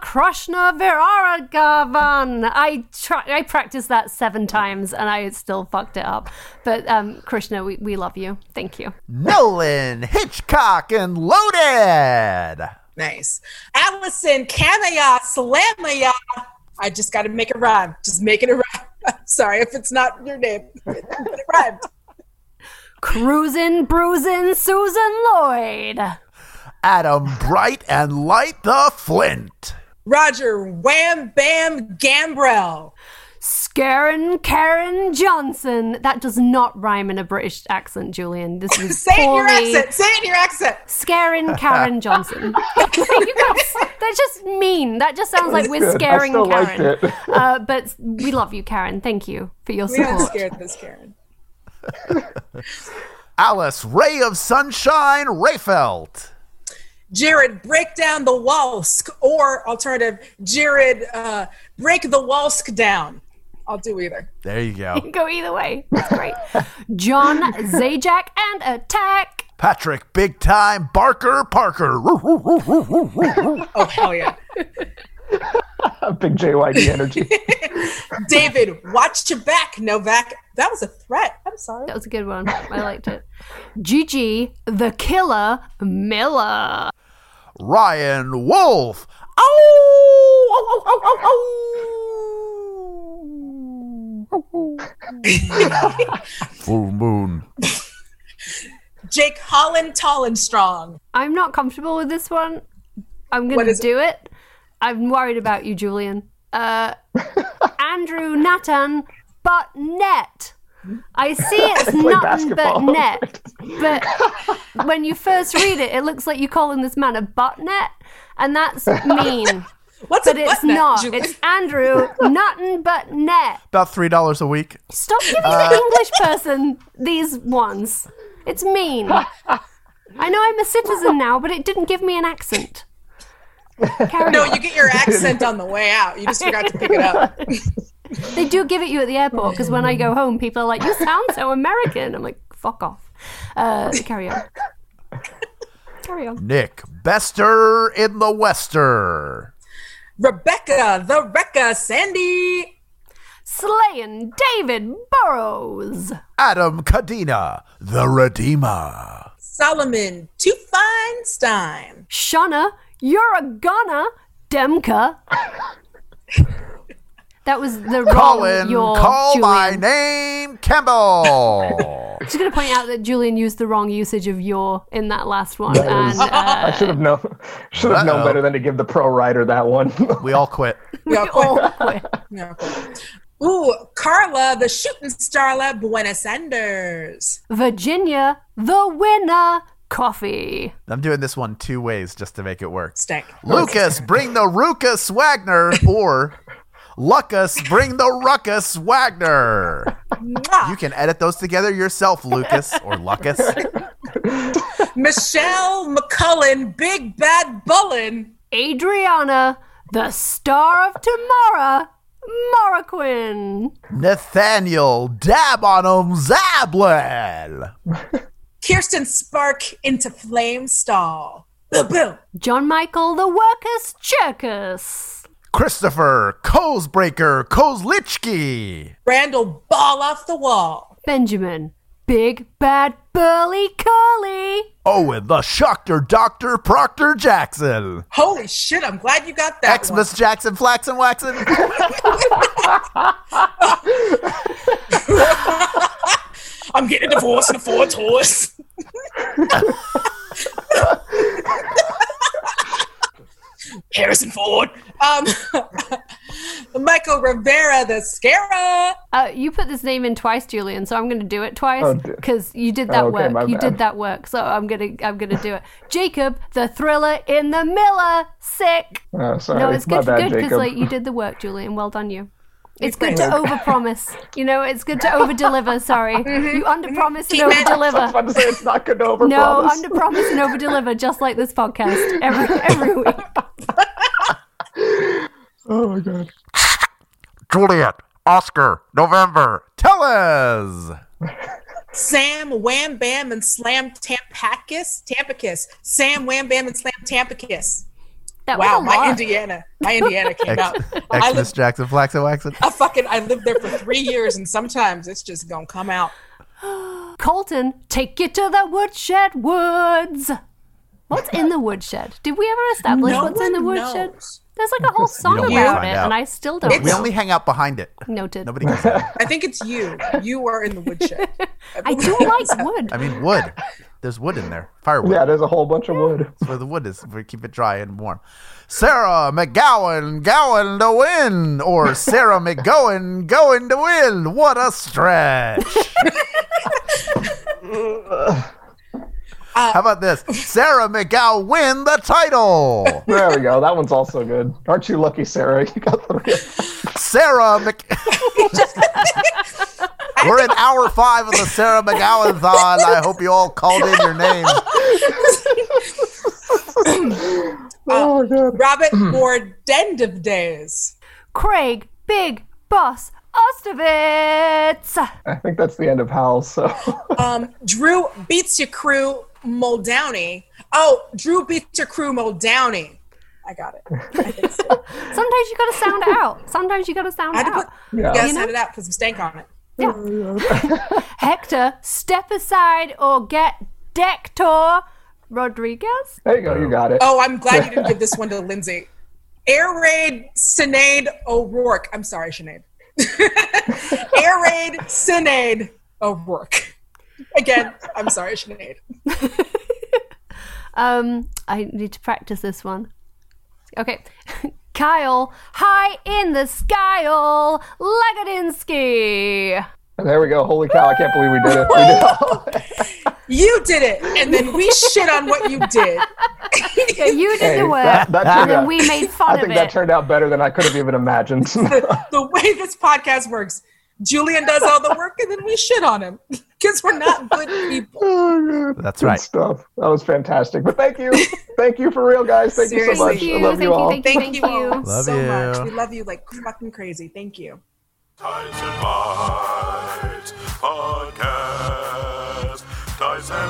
Viraragavan. I practiced that 7 times and I still fucked it up. But Krishna, we love you. Thank you. Nolan, Hitchcock, and Loaded. Nice. Allison, Kamaya, Salamaya. I just got to make it rhyme. Just make it a rhyme. Sorry if it's not your name, but it rhymed. Cruisin', bruisin', Susan Lloyd. Adam Bright and Light the Flint. Roger Wham Bam Gambrell. Scarin' Karen Johnson. That does not rhyme in a British accent, Julian. This is Say it in your poorly... accent. Say it in your accent. Scarin' Karen Johnson. That's just mean. That just sounds like we're good. scaring I still Karen. liked it. But we love you, Karen. Thank you for your We aren't support. scared this, Karen. Alice Ray of Sunshine Rayfelt. Jared, break down the Walsk, or alternative, Jared, break the Walsk down. I'll do either. There you go. Go either way. That's great. John Zajac and Attack. Patrick Big Time Barker Parker. Oh, hell yeah. Big JYD energy. David, watch your back, Novak. That was a threat. I'm sorry. That was a good one. I liked it. Gigi, the Killer Miller. Ryan Wolf. Full moon. Jake Holland Tollenstrong. I'm not comfortable with this one. I'm going What to is it? do it. I'm worried about you, Julian. Andrew Nathan Buttnet. I see it's Play nothing but basketball. net. But when you first read it, it looks like you're calling this man a buttnet. And that's mean. What's But a it's butt nut, not. Julie? It's Andrew nothing but net. About $3 a week. Stop giving the English person these ones. It's mean. I know I'm a citizen now, but it didn't give me an accent. Carry No, on. you get your accent on the way out. You just forgot to pick it up. They do give it you at the airport because when I go home, people are like, "You sound so American." I'm like, "Fuck off." Carry on. Carry on. Nick Bester in the Wester. Rebecca, the Recca, Sandy. Slaying David Burrows. Adam Cadena, the Redeemer. Solomon, Two Feinstein. Shauna, you're a goner. Demka. That was the wrong Colin, your call Julian. my name, Campbell. Just going to point out that Julian used the wrong usage of your in that last one. That And was- I should have known. Should have known Uh-oh. better than to give the pro writer that one. We all quit. we Yeah, all quit. Yeah. Ooh, Carla, the shooting starlet, Buena Sanders. Virginia, the winner. Coffee. I'm doing this one two ways just to make it work. Stank. Lucas, bring the Ruckus Wagner, or Lucas, bring the Ruckus Wagner. Mwah. You can edit those together yourself, Lucas or Lucas. Michelle McCullen, Big Bad Bullin. Adriana, the star of tomorrow. Moroquin. Nathaniel, dab on 'em, Zablin. Kirsten Spark into Flame Stall. Boom, boom. John Michael, the workers Cherkus. Christopher, Kozbreaker, Kozlichki. Randall, ball off the wall. Benjamin, big bad burly curly. Owen, the Shocker Dr. Proctor Jackson. Holy shit, I'm glad you got that one. Xmas Jackson, Flaxen Waxen. I'm getting a divorce in a Ford Taurus. Harrison Ford. Michael Rivera, the Scara. You put this name in twice, Julian, so I'm going to do it twice Oh, dear. because you did that Okay, my work. You bad. did that work, so I'm gonna do it. Jacob, the thriller in the Miller, sick. Oh, sorry. No, it's My good bad, because Jacob. like you did the work, Julian. Well done, you. It's good Okay. to overpromise. You know, it's good to overdeliver. Sorry, you underpromise and I was overdeliver. about to say it's not good to overpromise. No, underpromise and overdeliver, just like this podcast every week. Oh my god. Juliet, Oscar, November, Tellez. Sam Wham Bam and Slam Tampakis. Sam Wham Bam and Slam Tampakis. That Wow, was a lot. my Indiana came out. I Xmas lived, Jackson, Flaxen Waxen. I lived there for 3 years, and sometimes it's just gonna come out. Colton, take you to the woodshed woods. What's in the woodshed? Did we ever establish No what's in the one woodshed? knows. There's like a whole song don't about find it, out. and I still don't We know. only hang out behind it. Noted. Nobody goes in. I think it's you. You are in the woodshed. I do like wood. I mean, wood. There's wood in there. Firewood. Yeah, there's a whole bunch of wood. That's where the wood is. We keep it dry and warm. Sarah McGowan, Gowan to win. Or Sarah McGowan, going to win. What a stretch. How about this? Sarah McGowan win the title. There we go. That one's also good. Aren't you lucky, Sarah? You got 3. Sarah We're in hour 5 of the Sarah McGowan-thon. I hope you all called in your name. Oh, God. Robert Bordendiv days. Craig Big Boss Ostrovitz. I think that's the end of Hal, so. Drew beats your crew Muldowney. Oh, Drew beats your crew Muldowney. I got it. I think so. Sometimes you gotta sound it out. Sometimes you gotta sound I it had to out. put, Yeah. you gotta You know? sound it out, put some stank on it. Yeah. Hector, step aside or get Dector Rodriguez. There you go. You got it. Oh, I'm glad you didn't give this one to Lindsay. Air Raid Sinead O'Rourke. I'm sorry, Sinead. Air Raid Sinead O'Rourke. Again, I'm sorry, Sinead. I need to practice this one. Okay. Kyle, high in the skyle, Lagodinsky. There we go. Holy cow. I can't believe we did it. We did it. You did it, and then we shit on what you did. Yeah, you did Hey, the work, that turned and then out- we made fun I of think it. that turned out better than I could have even imagined. The way this podcast works, Julian does all the work, and then we shit on him because we're not good people. Oh, God. That's Good right. stuff. That was fantastic. But thank you. Thank you for real, guys. Thank you so much. Seriously. I love Thank you you, all. thank you. Thank you all Love so you. much. We love you like fucking crazy. Thank you. Ties and Bites Podcast. Ties and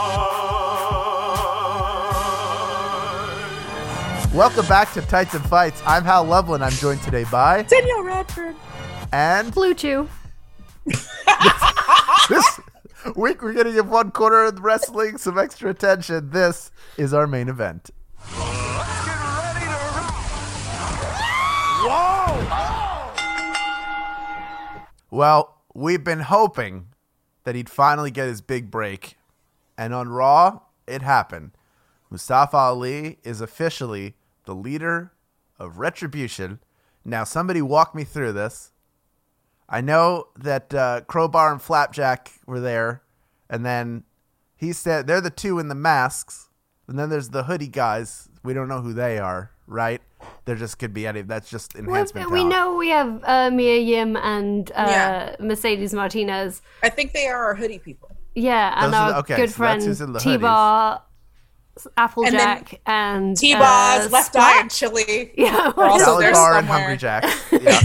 Bites. Welcome back to Tights and Fights. I'm Hal Loveland. I'm joined today by Danielle Radford. and Blue Chew. this week we're going to give one corner of the wrestling some extra attention. This is our main event. Well, we've been hoping that he'd finally get his big break. And on Raw, it happened. Mustafa Ali is officially the leader of Retribution. Now, somebody walk me through this. I know that Crowbar and Flapjack were there. And then he said they're the two in the masks. And then there's the hoodie guys. We don't know who they are, right? There just could be any. That's just enhancement We talent. know we have Mia Yim and Yeah. Mercedes Martinez. I think they are our hoodie people. Yeah, and Those are our the- okay, good so that's friend who's in the T-Bar, And then Applejack, and T-Boz, Left Splat. Eye, and Chili. Yeah, Are also Salad there Bar and somewhere. Hungry Jack. Yeah.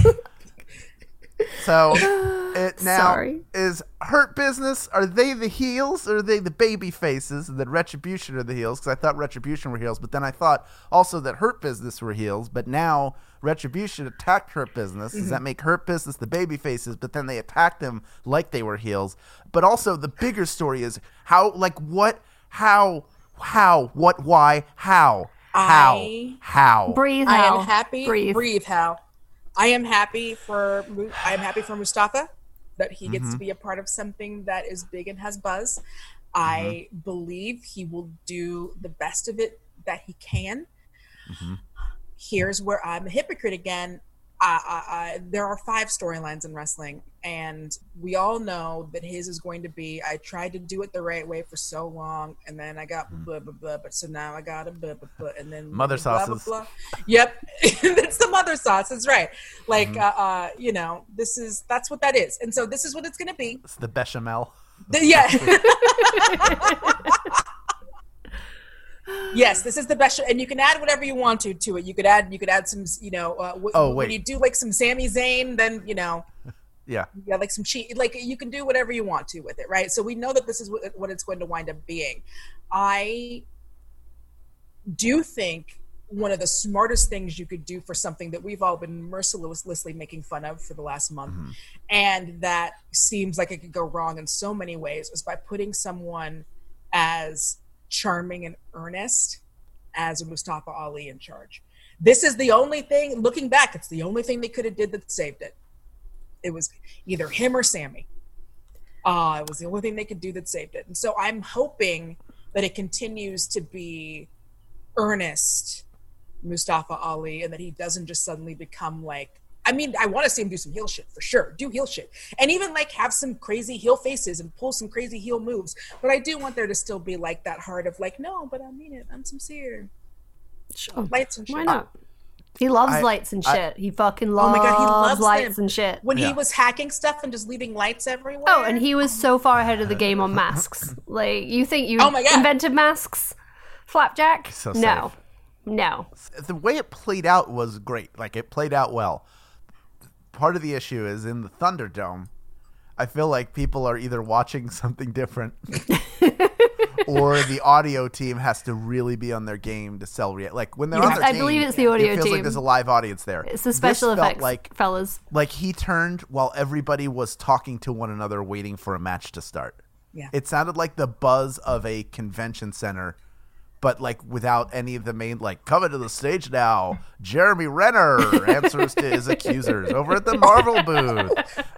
So it now Sorry. is Hurt Business. Are they the heels or are they the baby faces? And then Retribution are the heels because I thought Retribution were heels, but then I thought also that Hurt Business were heels. But now Retribution attacked Hurt Business. Does that make Hurt Business the baby faces? But then they attacked them like they were heels. But also the bigger story is how, like, what, how, what, why, how. Breathe, I Hal. am happy. Breathe. Hal. I am happy for Mustafa that he gets to be a part of something that is big and has buzz. I believe he will do the best of it that he can. Here's where I'm a hypocrite again. There are 5 storylines in wrestling, and we all know that his is going to be, I tried to do it the right way for so long, and then I got blah, blah, blah, but so now I got a blah, blah, blah, and then Mother blah, sauces. blah, blah. Yep. It's the mother sauce. That's right. Like, you know, that's what that is. And so this is what it's going to be. It's the bechamel. Yeah. Yes, this is the best, and you can add whatever you want to it. You could add some, you know. Oh, wait. When you do like some Sami Zayn, then you know, Yeah. yeah, like some cheat. Like you can do whatever you want to with it, right? So we know that this is what it's going to wind up being. I do think one of the smartest things you could do for something that we've all been mercilessly making fun of for the last month, and that seems like it could go wrong in so many ways, is by putting someone as charming and earnest as a Mustafa Ali in charge. This is the only thing, looking back, it's the only thing they could have did that saved it. It was either him or Sammy. It was the only thing they could do that saved it. And so I'm hoping that it continues to be earnest Mustafa Ali, and that he doesn't just suddenly become like, I mean, I want to see him do some heel shit for sure. Do heel shit. And even like have some crazy heel faces and pull some crazy heel moves. But I do want there to still be like that heart of like, no, but I mean it. I'm sincere. Sure. Lights and shit. Why not? He loves lights and shit. He fucking loves, he loves lights them. and shit. When he was hacking stuff and just leaving lights everywhere. Oh, and he was so far ahead of the game on masks. Like, you think you invented masks? Flapjack? So no. safe. No. The way it played out was great. Like, it played out well. Part of the issue is in the Thunderdome, I feel like people are either watching something different or the audio team has to really be on their game to sell like when they're on their I game, believe it's the audio it feels team. like there's a live audience there. It's the special effects, fellas. Like he turned while everybody was talking to one another waiting for a match to start. Yeah. It sounded like the buzz of a convention center, but like without any of the main, like, coming to the stage now, Jeremy Renner answers to his accusers over at the Marvel booth.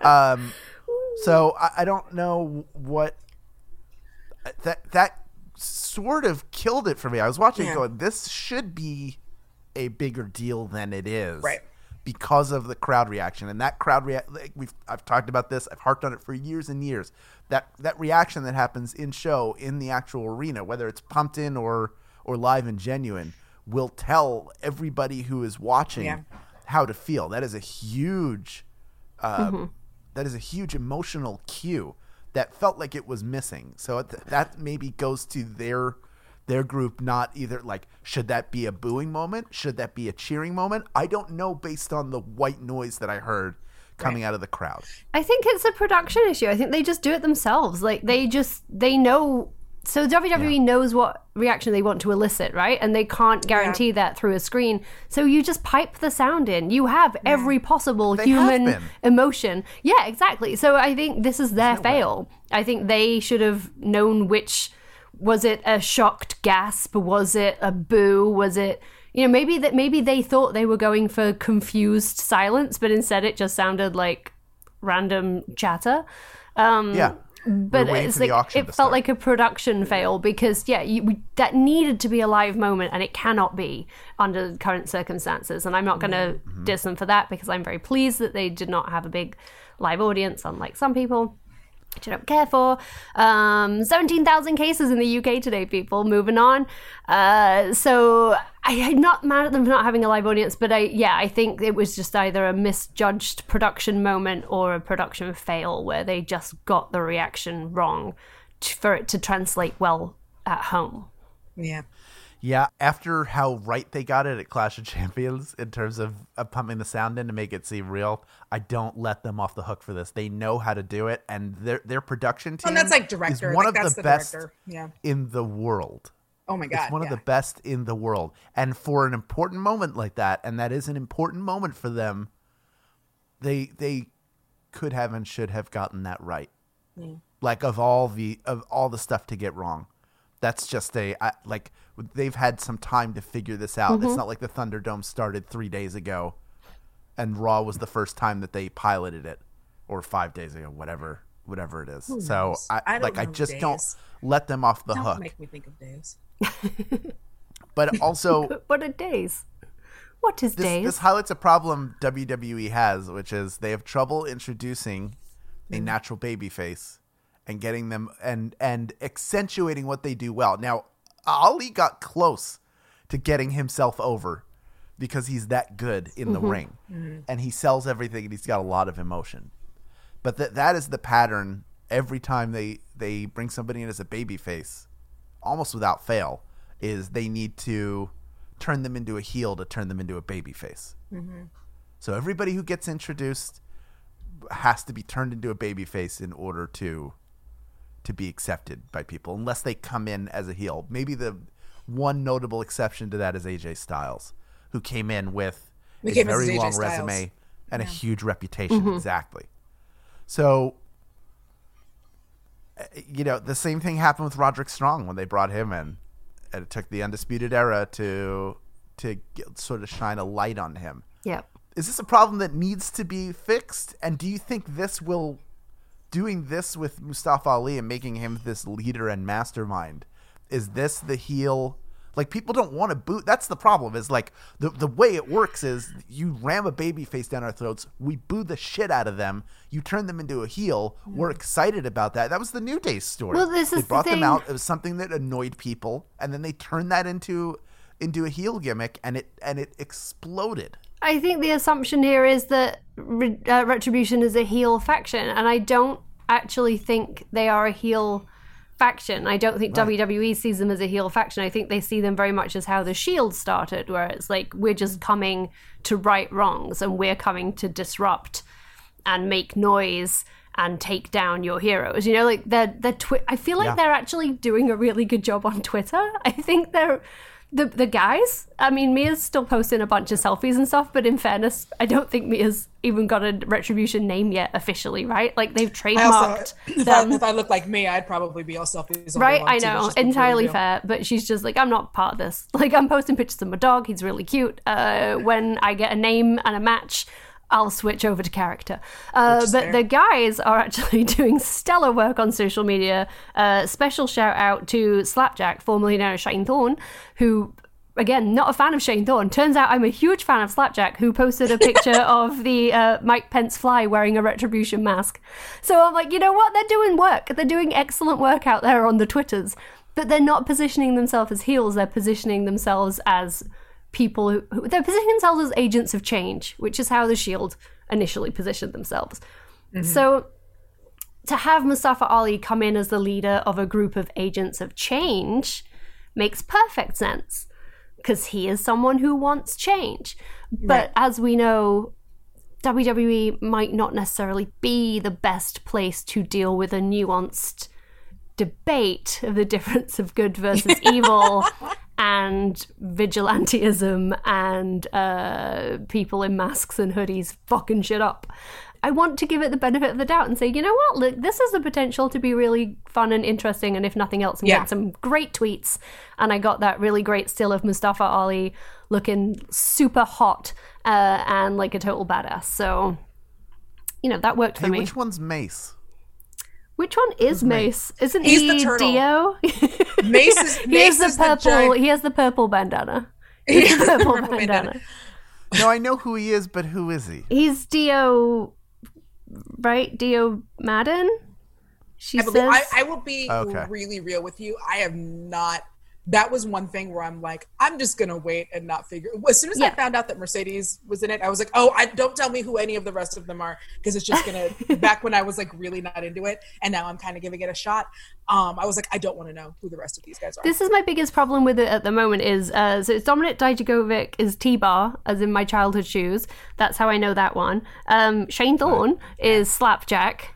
So I don't know what that sort of killed it for me. I was watching it going, this should be a bigger deal than it is. Right. Because of the crowd reaction. And that crowd I've talked about this, I've harped on it for years and years. That reaction that happens in show in the actual arena, whether it's pumped in or live and genuine, will tell everybody who is watching how to feel. That is a huge emotional cue that felt like it was missing. So that maybe goes to their group, not either like, should that be a booing moment? Should that be a cheering moment? I don't know based on the white noise that I heard coming out of the crowd. I think it's a production issue. I think they just do it themselves. Like they know. So WWE knows what reaction they want to elicit, right? And they can't guarantee that through a screen. So you just pipe the sound in. You have every possible human emotion. Yeah, exactly. So I think this is their fail. I think they should have known which. Was it a shocked gasp? Was it a boo? Was it, maybe they thought they were going for confused silence, but instead it just sounded like random chatter. But it's like it felt like a production fail because that needed to be a live moment and it cannot be under current circumstances. And I'm not going to diss them for that because I'm very pleased that they did not have a big live audience, unlike some people, which I don't care for. 17,000 cases in the UK today, people. Moving on. So I'm not mad at them for not having a live audience, but I think it was just either a misjudged production moment or a production fail where they just got the reaction wrong for it to translate well at home. Yeah. Yeah, after how right they got it at Clash of Champions in terms of pumping the sound in to make it seem real, I don't let them off the hook for this. They know how to do it, and their production team that's like director. is one like, of the best in the world. Oh my God. It's one of the best in the world. And for an important moment like that, and that is an important moment for them, they could have and should have gotten that right. Like of all the stuff to get wrong. That's just they've had some time to figure this out. It's not like the Thunderdome started 3 days ago and Raw was the first time that they piloted it, or 5 days ago, whatever it is. So I just don't let them off the hook. Don't make me think of days. But also, what are days? What is days? This highlights a problem WWE has, which is they have trouble introducing a natural babyface and getting them and accentuating what they do well. Now, Ali got close to getting himself over because he's that good in the ring, and he sells everything, and he's got a lot of emotion. But that is the pattern every time they bring somebody in as a babyface, almost without fail, is they need to turn them into a heel to turn them into a babyface. So everybody who gets introduced has to be turned into a babyface in order to be accepted by people, unless they come in as a heel. Maybe the one notable exception to that is AJ Styles, who came in with a very long resume and a huge reputation. Exactly. So, the same thing happened with Roderick Strong when they brought him in, and it took the Undisputed Era to sort of shine a light on him. Yeah. Is this a problem that needs to be fixed? And do you think this will doing this with Mustafa Ali and making him this leader and mastermind, is this the heel? Like, people don't want to boo. That's the problem, is like the way it works is you ram a baby face down our throats. We boo the shit out of them. You turn them into a heel. We're excited about that. That was the New Day story. Well, this is they brought the them thing. out. It was something that annoyed people. And then they turned that into a heel gimmick, and it exploded. I think the assumption here is that Retribution is a heel faction, and I don't actually think they are a heel faction. I don't think WWE sees them as a heel faction. I think they see them very much as how the Shield started, where it's like, we're just coming to right wrongs, and we're coming to disrupt and make noise and take down your heroes. You know, like I feel like they're actually doing a really good job on Twitter. I think they're the guys. I mean, Mia's still posting a bunch of selfies and stuff, but in fairness, I don't think Mia's even got a Retribution name yet officially, right? Like, they've trademarked them. If I looked like me, I'd probably be all selfies. Right, I know, entirely fair, but she's just like, I'm not part of this. Like, I'm posting pictures of my dog, he's really cute. When I get a name and a match, I'll switch over to character. But fair. The guys are actually doing stellar work on social media. Special shout out to Slapjack, formerly known as Shane Thorne, who, again, not a fan of Shane Thorne. Turns out I'm a huge fan of Slapjack, who posted a picture of the Mike Pence fly wearing a Retribution mask. So I'm like, you know what? They're doing work. They're doing excellent work out there on the Twitters. But they're not positioning themselves as heels. They're positioning themselves as people who they're positioning themselves as agents of change, which is how the Shield initially positioned themselves. So to have Mustafa Ali come in as the leader of a group of agents of change makes perfect sense, because he is someone who wants change. But as we know, WWE might not necessarily be the best place to deal with a nuanced debate of the difference of good versus evil and vigilantism and people in masks and hoodies fucking shit up. I want to give it the benefit of the doubt and say, you know what, look, this has the potential to be really fun and interesting, and if nothing else, get some great tweets. And I got that really great still of Mustafa Ali looking super hot and like a total badass. So, you know, that worked for me. Which one's Mace? Which one is Mace? Isn't He's he the turtle. Dio? Mace is he has the purple. giant... He has the purple bandana. He has the purple bandana. No, I know who he is, but who is he? He's Dio, right? Dio Madden. I will be really real with you. I have not. That was one thing where I'm like, I'm just gonna wait and not figure. As soon as I found out that Mercedes was in it, I was like, don't tell me who any of the rest of them are, because it's just gonna. Back when I was like really not into it, and now I'm kind of giving it a shot. I was like, I don't want to know who the rest of these guys are. This is my biggest problem with it at the moment. Is so it's Dominik Dijakovic is T-Bar, as in my childhood shoes. That's how I know that one. Shane Thorne is Slapjack.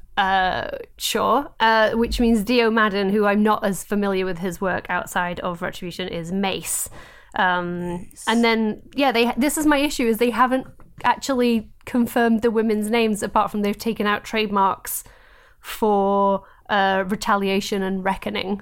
Sure. Which means Dio Madden, who I'm not as familiar with his work outside of Retribution, is Mace. And then, this is my issue, is they haven't actually confirmed the women's names, apart from they've taken out trademarks for Retaliation and Reckoning.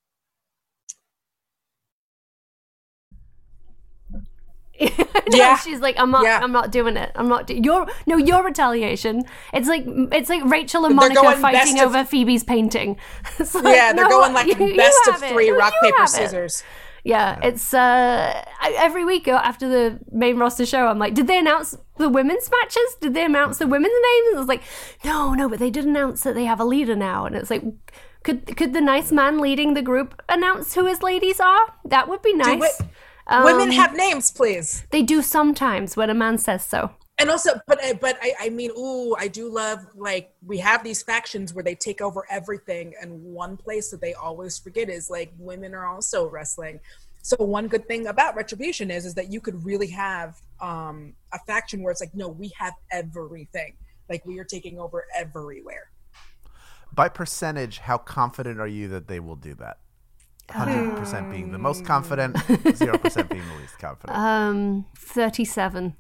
She's like, I'm not doing it. I'm not. Your Retaliation. It's like Rachel and Monica fighting over Phoebe's painting. It's like, they're going like best of three, rock paper scissors. Yeah, it's every week after the main roster show, I'm like, did they announce the women's matches? Did they announce the women's names? And it's like, no, but they did announce that they have a leader now. And it's like, could the nice man leading the group announce who his ladies are? That would be nice. Women have names, please. They do sometimes when a man says so. And also, but I mean, I do love, like, we have these factions where they take over everything, and one place that they always forget is, like, women are also wrestling. So one good thing about Retribution is that you could really have a faction where it's like, no, we have everything. Like, we are taking over everywhere. By percentage, how confident are you that they will do that? 100% being the most confident, 0% being the least confident. 37.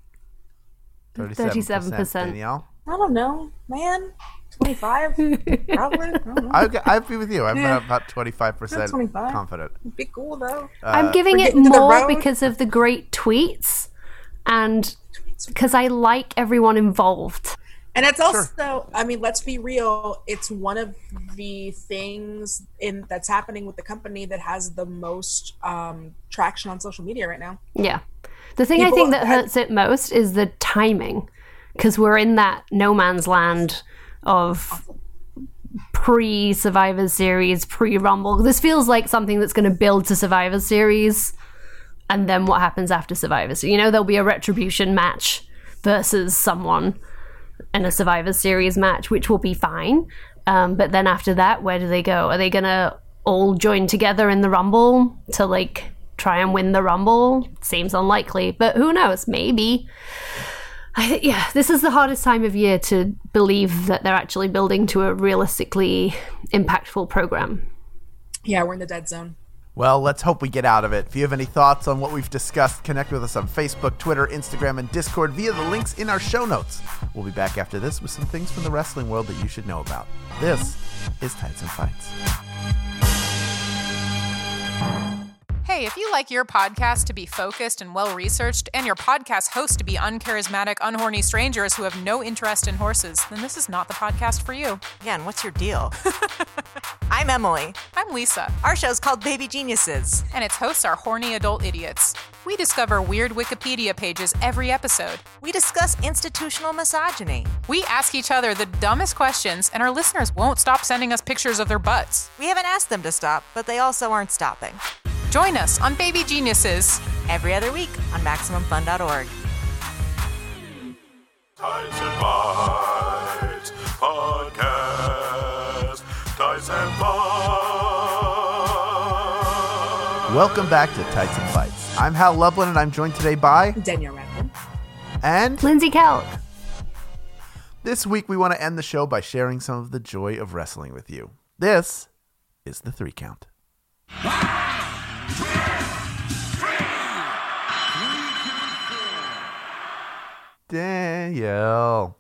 37%. Danielle? I don't know, man. 25, probably. I'd be with you. I'm about 25% confident. It'd be cool though. I'm giving it more because of the great tweets and because I like everyone involved. And it's also, I mean, let's be real. It's one of the things that's happening with the company that has the most traction on social media right now. Yeah. The thing I think that hurts it most is the timing, because we're in that no man's land of pre-Survivor Series, pre-Rumble. This feels like something that's going to build to Survivor Series, and then what happens after Survivor Series. You know, there'll be a Retribution match versus someone in a Survivor Series match, which will be fine. But then after that, where do they go? Are they going to all join together in the Rumble to, like, try and win the Rumble? Seems unlikely, but who knows? Maybe. This is the hardest time of year to believe that they're actually building to a realistically impactful program. Yeah, we're in the dead zone. Well, let's hope we get out of it. If you have any thoughts on what we've discussed, connect with us on Facebook, Twitter, Instagram, and Discord via the links in our show notes. We'll be back after this with some things from the wrestling world that you should know about. This is Tights and Fights. Hey, if you like your podcast to be focused and well-researched, and your podcast host to be uncharismatic, unhorny strangers who have no interest in horses, then this is not the podcast for you. Yeah, and what's your deal? I'm Emily. I'm Lisa. Our show's called Baby Geniuses. And its hosts are horny adult idiots. We discover weird Wikipedia pages every episode. We discuss institutional misogyny. We ask each other the dumbest questions, and our listeners won't stop sending us pictures of their butts. We haven't asked them to stop, but they also aren't stopping. Join us on Baby Geniuses every other week on MaximumFun.org. Tights and Fights Podcast. Tights and Fights. Welcome back to Tights and Fights. I'm Hal Lublin, and I'm joined today by Danielle Radcliffe and Lindsay Kelk. This week we want to end the show by sharing some of the joy of wrestling with you. This is the 3 count. Danielle.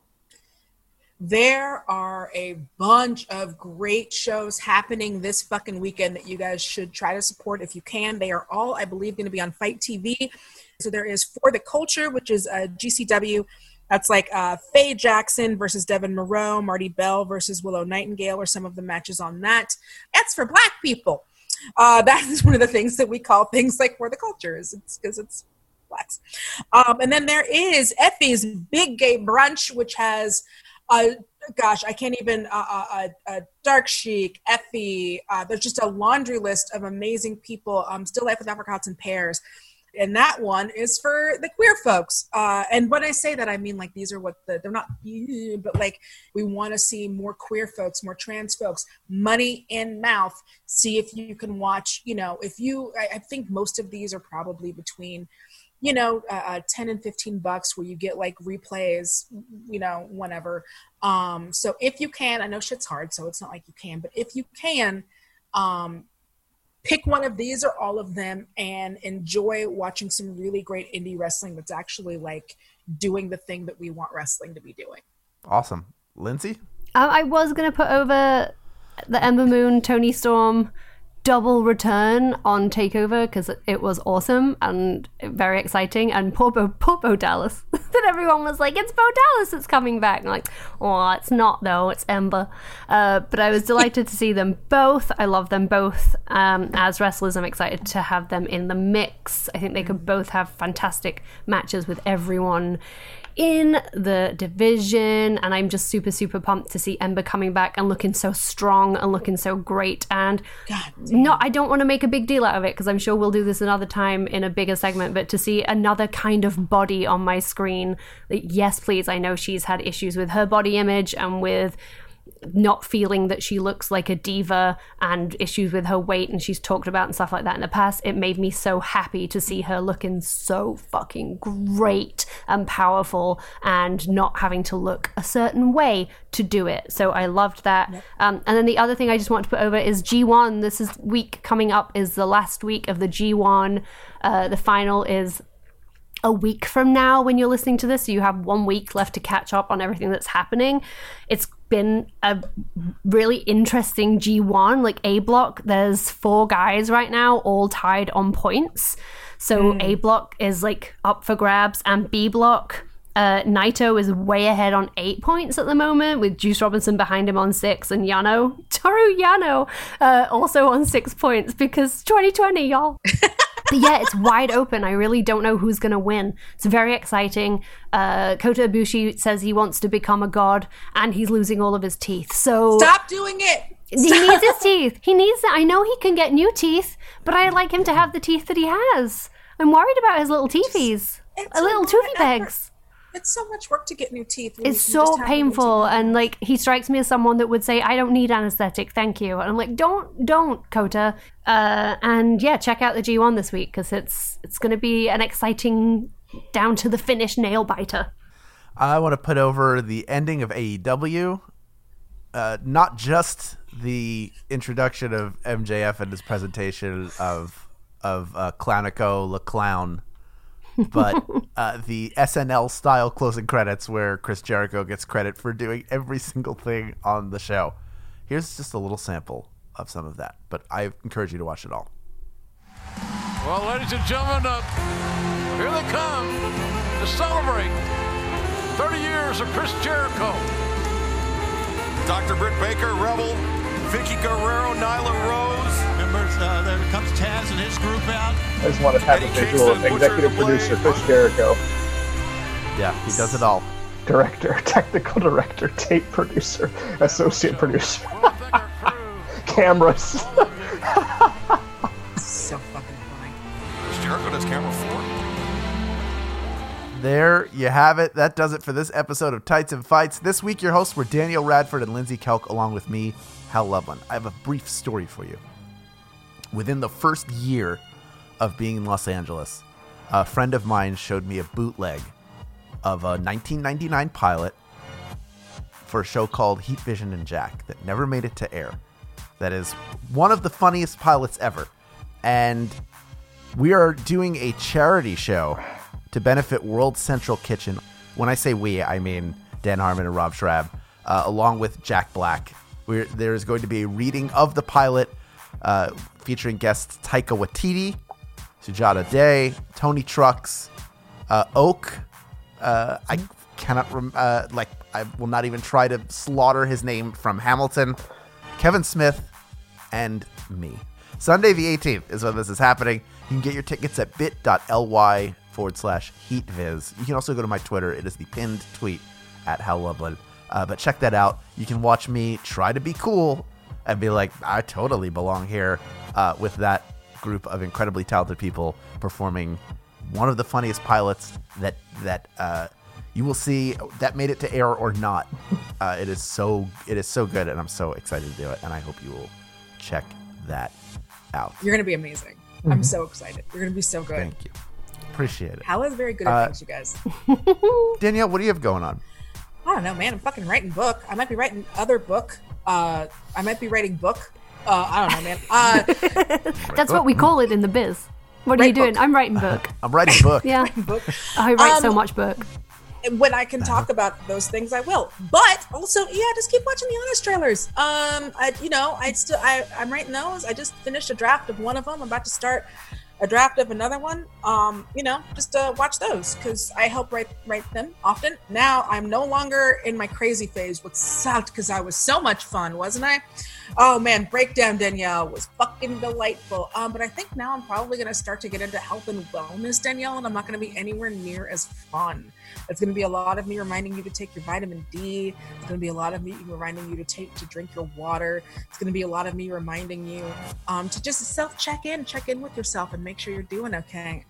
There are a bunch of great shows happening this fucking weekend that you guys should try to support if you can. They are all, I believe, going to be on Fight TV. So there is For the Culture, which is a GCW. That's like Faye Jackson versus Devin Moreau, Marty Bell versus Willow Nightingale, or some of the matches on that. That's for Black people. That is one of the things that we call things like For the Culture. It's because it's Blacks. And then there is Effie's Big Gay Brunch, which has, I can't even, Dark Chic, Effie. There's just a laundry list of amazing people. Still Life with Apricots and Pears. And that one is for the queer folks. And when I say that, I mean, like, these are what they're not, but like, we want to see more queer folks, more trans folks, money in mouth. See if you can watch, I think most of these are probably between, 10 and $15 where you get like replays, whenever. So if you can, I know shit's hard, so it's not like you can, but if you can, pick one of these or all of them and enjoy watching some really great indie wrestling that's actually like doing the thing that we want wrestling to be doing. Awesome. Lindsay? I was going to put over the Ember Moon, Tony Storm double return on TakeOver because it was awesome and very exciting. And poor Bo Dallas. That everyone was like, it's Bo Dallas that's coming back. And I'm like, oh, it's not though, it's Ember. But I was delighted to see them both. I love them both. As wrestlers, I'm excited to have them in the mix. I think they could both have fantastic matches with everyone in the division, and I'm just super, super pumped to see Ember coming back and looking so strong and looking so great. And I don't want to make a big deal out of it because I'm sure we'll do this another time in a bigger segment, but to see another kind of body on my screen, like, yes, please. I know she's had issues with her body image and with not feeling that she looks like a diva and issues with her weight, and she's talked about and stuff like that in the past. It made me so happy to see her looking so fucking great and powerful and not having to look a certain way to do it. So I loved that. Yep. And then the other thing I just want to put over is G1. This is week coming up is the last week of the G1. The final is a week from now when you're listening to this, so you have 1 week left to catch up on everything that's happening. It's been a really interesting G1. Like A Block, there's 4 guys right now all tied on points, so A Block is like up for grabs, and B Block Naito is way ahead on 8 points at the moment, with Juice Robinson behind him on 6, and Toru Yano, also on 6 points, because 2020, y'all. But yeah, it's wide open. I really don't know who's going to win. It's very exciting. Kota Ibushi says he wants to become a god, and he's losing all of his teeth. So stop doing it. He needs his teeth. He needs that. I know he can get new teeth, but I'd like him to have the teeth that he has. I'm worried about his little teethies. Little toothy pegs. It's so much work to get new teeth. It's so painful, and like he strikes me as someone that would say, "I don't need anesthetic, thank you." And I'm like, "Don't, Kota." And yeah, check out the G1 this week because it's going to be an exciting, down to the finish nail biter. I want to put over the ending of AEW, not just the introduction of MJF and his presentation of Clownico Le Clown, but the SNL style closing credits where Chris Jericho gets credit for doing every single thing on the show. Here's just a little sample of some of that, but I encourage you to watch it all. Well, ladies and gentlemen, here they come to celebrate 30 years of Chris Jericho. Dr. Britt Baker, Rebel, Vicky Guerrero, Nyla Rose. Members, there comes Taz and his group out. I just want to have a visual of executive producer Chris Jericho. Yeah, he does it all. Director, technical director, tape producer, associate producer. Cameras. So fucking funny. Chris Jericho does camera 4. There you have it. That does it for this episode of Tights and Fights. This week, your hosts were Danielle Radford and Lindsay Kelk, along with me, Hal Lublin. I have a brief story for you. Within the first year of being in Los Angeles, a friend of mine showed me a bootleg of a 1999 pilot for a show called Heat Vision and Jack that never made it to air. That is one of the funniest pilots ever. And we are doing a charity show to benefit World Central Kitchen. When I say we, I mean Dan Harmon and Rob Schrab, along with Jack Black. There is going to be a reading of the pilot featuring guests Taika Waititi, Sujata Day, Tony Trucks, Oak. I cannot I will not even try to slaughter his name from Hamilton, Kevin Smith, and me. Sunday the 18th is when this is happening. You can get your tickets at bit.ly/HeatViz. You can also go to my Twitter. It is the pinned tweet at Hal Lublin. But check that out. You can watch me try to be cool and be like, I totally belong here with that group of incredibly talented people performing one of the funniest pilots that you will see that made it to air or not. It is so good, and I'm so excited to do it, and I hope you will check that out. You're going to be amazing. Mm-hmm. I'm so excited. You're going to be so good. Thank you. Appreciate it. Hal is very good at things, you guys. Danielle, what do you have going on? I don't know, man. I'm fucking writing book. I might be writing other book. I might be writing book. I don't know, man. That's what we call it in the biz. What are you doing? Book. I'm writing book. I'm writing book. Yeah. Book. I write so much book. When I can talk about those things, I will. But also, yeah, just keep watching the Honest trailers. I'm writing those. I just finished a draft of one of them. I'm about to start a draft of another one. Just watch those because I help write them often. Now I'm no longer in my crazy phase, which sucked because I was so much fun, wasn't I? Oh man, Breakdown Danielle was fucking delightful. But I think now I'm probably gonna start to get into health and wellness Danielle, and I'm not gonna be anywhere near as fun. It's gonna be a lot of me reminding you to take your vitamin D. It's gonna be a lot of me reminding you to drink your water. It's gonna be a lot of me reminding you to just check in with yourself and make sure you're doing okay.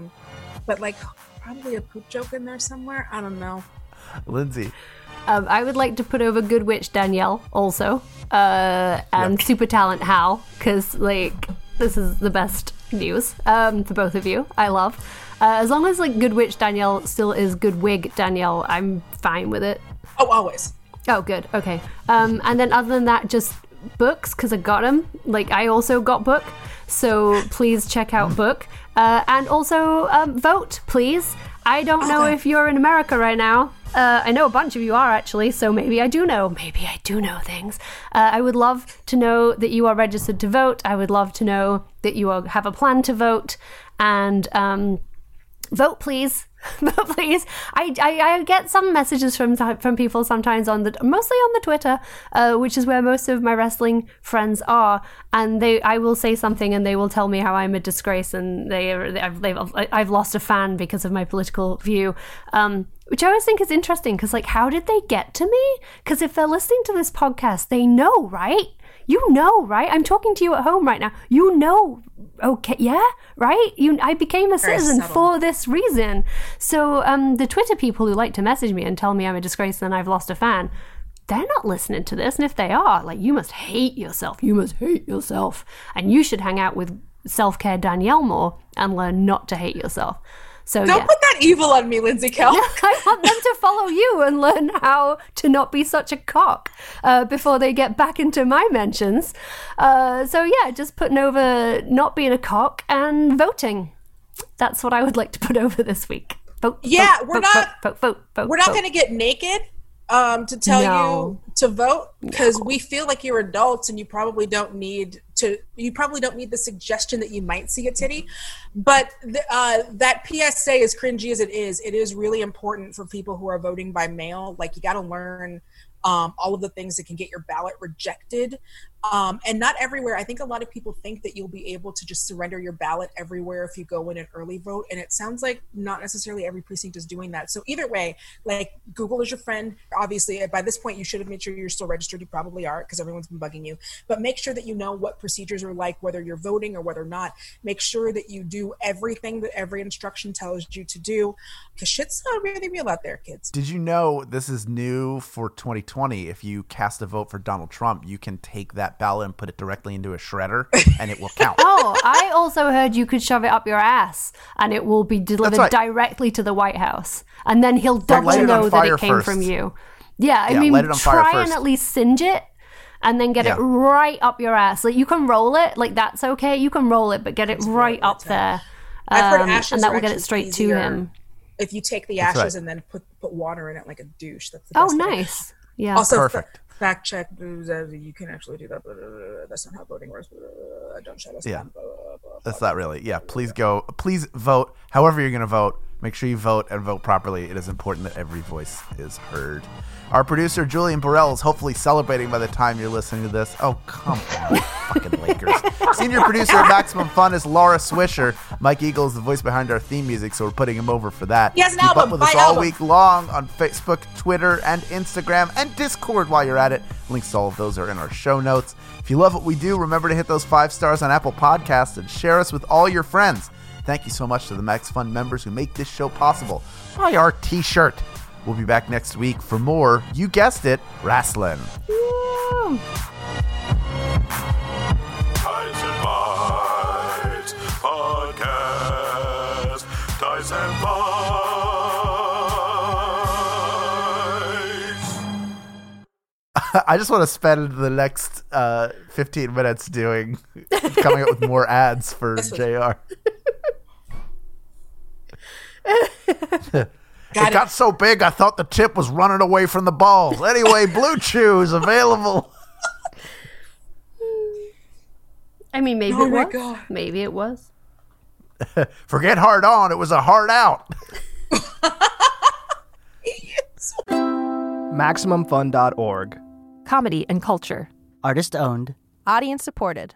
But like probably a poop joke in there somewhere. I don't know. Lindsay. I would like to put over Good Witch Danielle also, and Super Talent Hal, because like this is the best news for both of you. I love. As long as like Good Witch Danielle still is Good Wig Danielle, I'm fine with it. Oh, always. Oh, good. Okay. And then other than that, just books, because I got them. Like I also got book, so please check out book. And also vote, please. I don't know if you're in America right now. I know a bunch of you are actually, so maybe I do know things. I would love to know that you are registered to vote. I would love to know that you have a plan to vote. And vote, please. But please, I get some messages from people sometimes mostly on the Twitter, which is where most of my wrestling friends are, and I will say something and they will tell me how I'm a disgrace and I've lost a fan because of my political view, which I always think is interesting because, like, how did they get to me? Because if they're listening to this podcast, they know, right? You know, right? I'm talking to you at home right now. You know, okay, yeah, right? I became a citizen for this reason. So the Twitter people who like to message me and tell me I'm a disgrace and I've lost a fan, they're not listening to this. And if they are, like, you must hate yourself. You must hate yourself. And you should hang out with Self-Care Danielle more and learn not to hate yourself. So Don't put that evil on me, Lindsay Kelk. I want them to follow you and learn how to not be such a cock before they get back into my mentions. Just putting over not being a cock and voting. That's what I would like to put over this week. Vote. Yeah, we're not going to get naked to tell you to vote, because we feel like you're adults and you probably don't need the suggestion that you might see a titty. But that PSA, as cringy as it is really important for people who are voting by mail. Like, you got to learn all of the things that can get your ballot rejected. And not everywhere. I think a lot of people think that you'll be able to just surrender your ballot everywhere if you go in and early vote. And it sounds like not necessarily every precinct is doing that. So either way, like, Google is your friend. Obviously, by this point, you should have made sure you're still registered. You probably are, because everyone's been bugging you. But make sure that you know what procedures are like, whether you're voting or whether not. Make sure that you do everything that every instruction tells you to do, because shit's not really real out there, kids. Did you know this is new for 2020? If you cast a vote for Donald Trump, you can take that ballot and put it directly into a shredder and it will count. Oh, I also heard you could shove it up your ass and it will be delivered directly to the White House, and then he'll double know that it came from you. Yeah, I mean, try and at least singe it and then get it right up your ass. Like, you can roll it, like, that's okay, you can roll it, but get it right up there. I've heard ashes and that will are get it straight easier to him. If you take the ashes and then put water in it like a douche. That's the best thing. Nice. Yeah. Also, perfect. Fact check. You can actually do that. That's not how voting works. Don't shut us down. That's not really. Yeah. Please go. Please vote. However you're going to vote, make sure you vote and vote properly. It is important that every voice is heard. Our producer, Julian Burrell, is hopefully celebrating by the time you're listening to this. Oh, come on, fucking Lakers. Senior producer at Maximum Fun is Laura Swisher. Mike Eagle is the voice behind our theme music, so we're putting him over for that. He has an Keep album. up with us all week long on Facebook, Twitter, and Instagram, and Discord while you're at it. Links to all of those are in our show notes. If you love what we do, remember to hit those 5 stars on Apple Podcasts and share us with all your friends. Thank you so much to the Max Fun members who make this show possible. Buy our t-shirt. We'll be back next week for more, you guessed it, wrestling. Woo! Ties and Bites Podcast. Ties and Bites. I just want to spend the next 15 minutes coming up with more ads for JR. It got so big, I thought the tip was running away from the balls. Anyway, Blue Chew is available. I mean, maybe it was. God. Maybe it was. Forget hard on. It was a hard out. MaximumFun.org. Comedy and culture. Artist owned. Audience supported.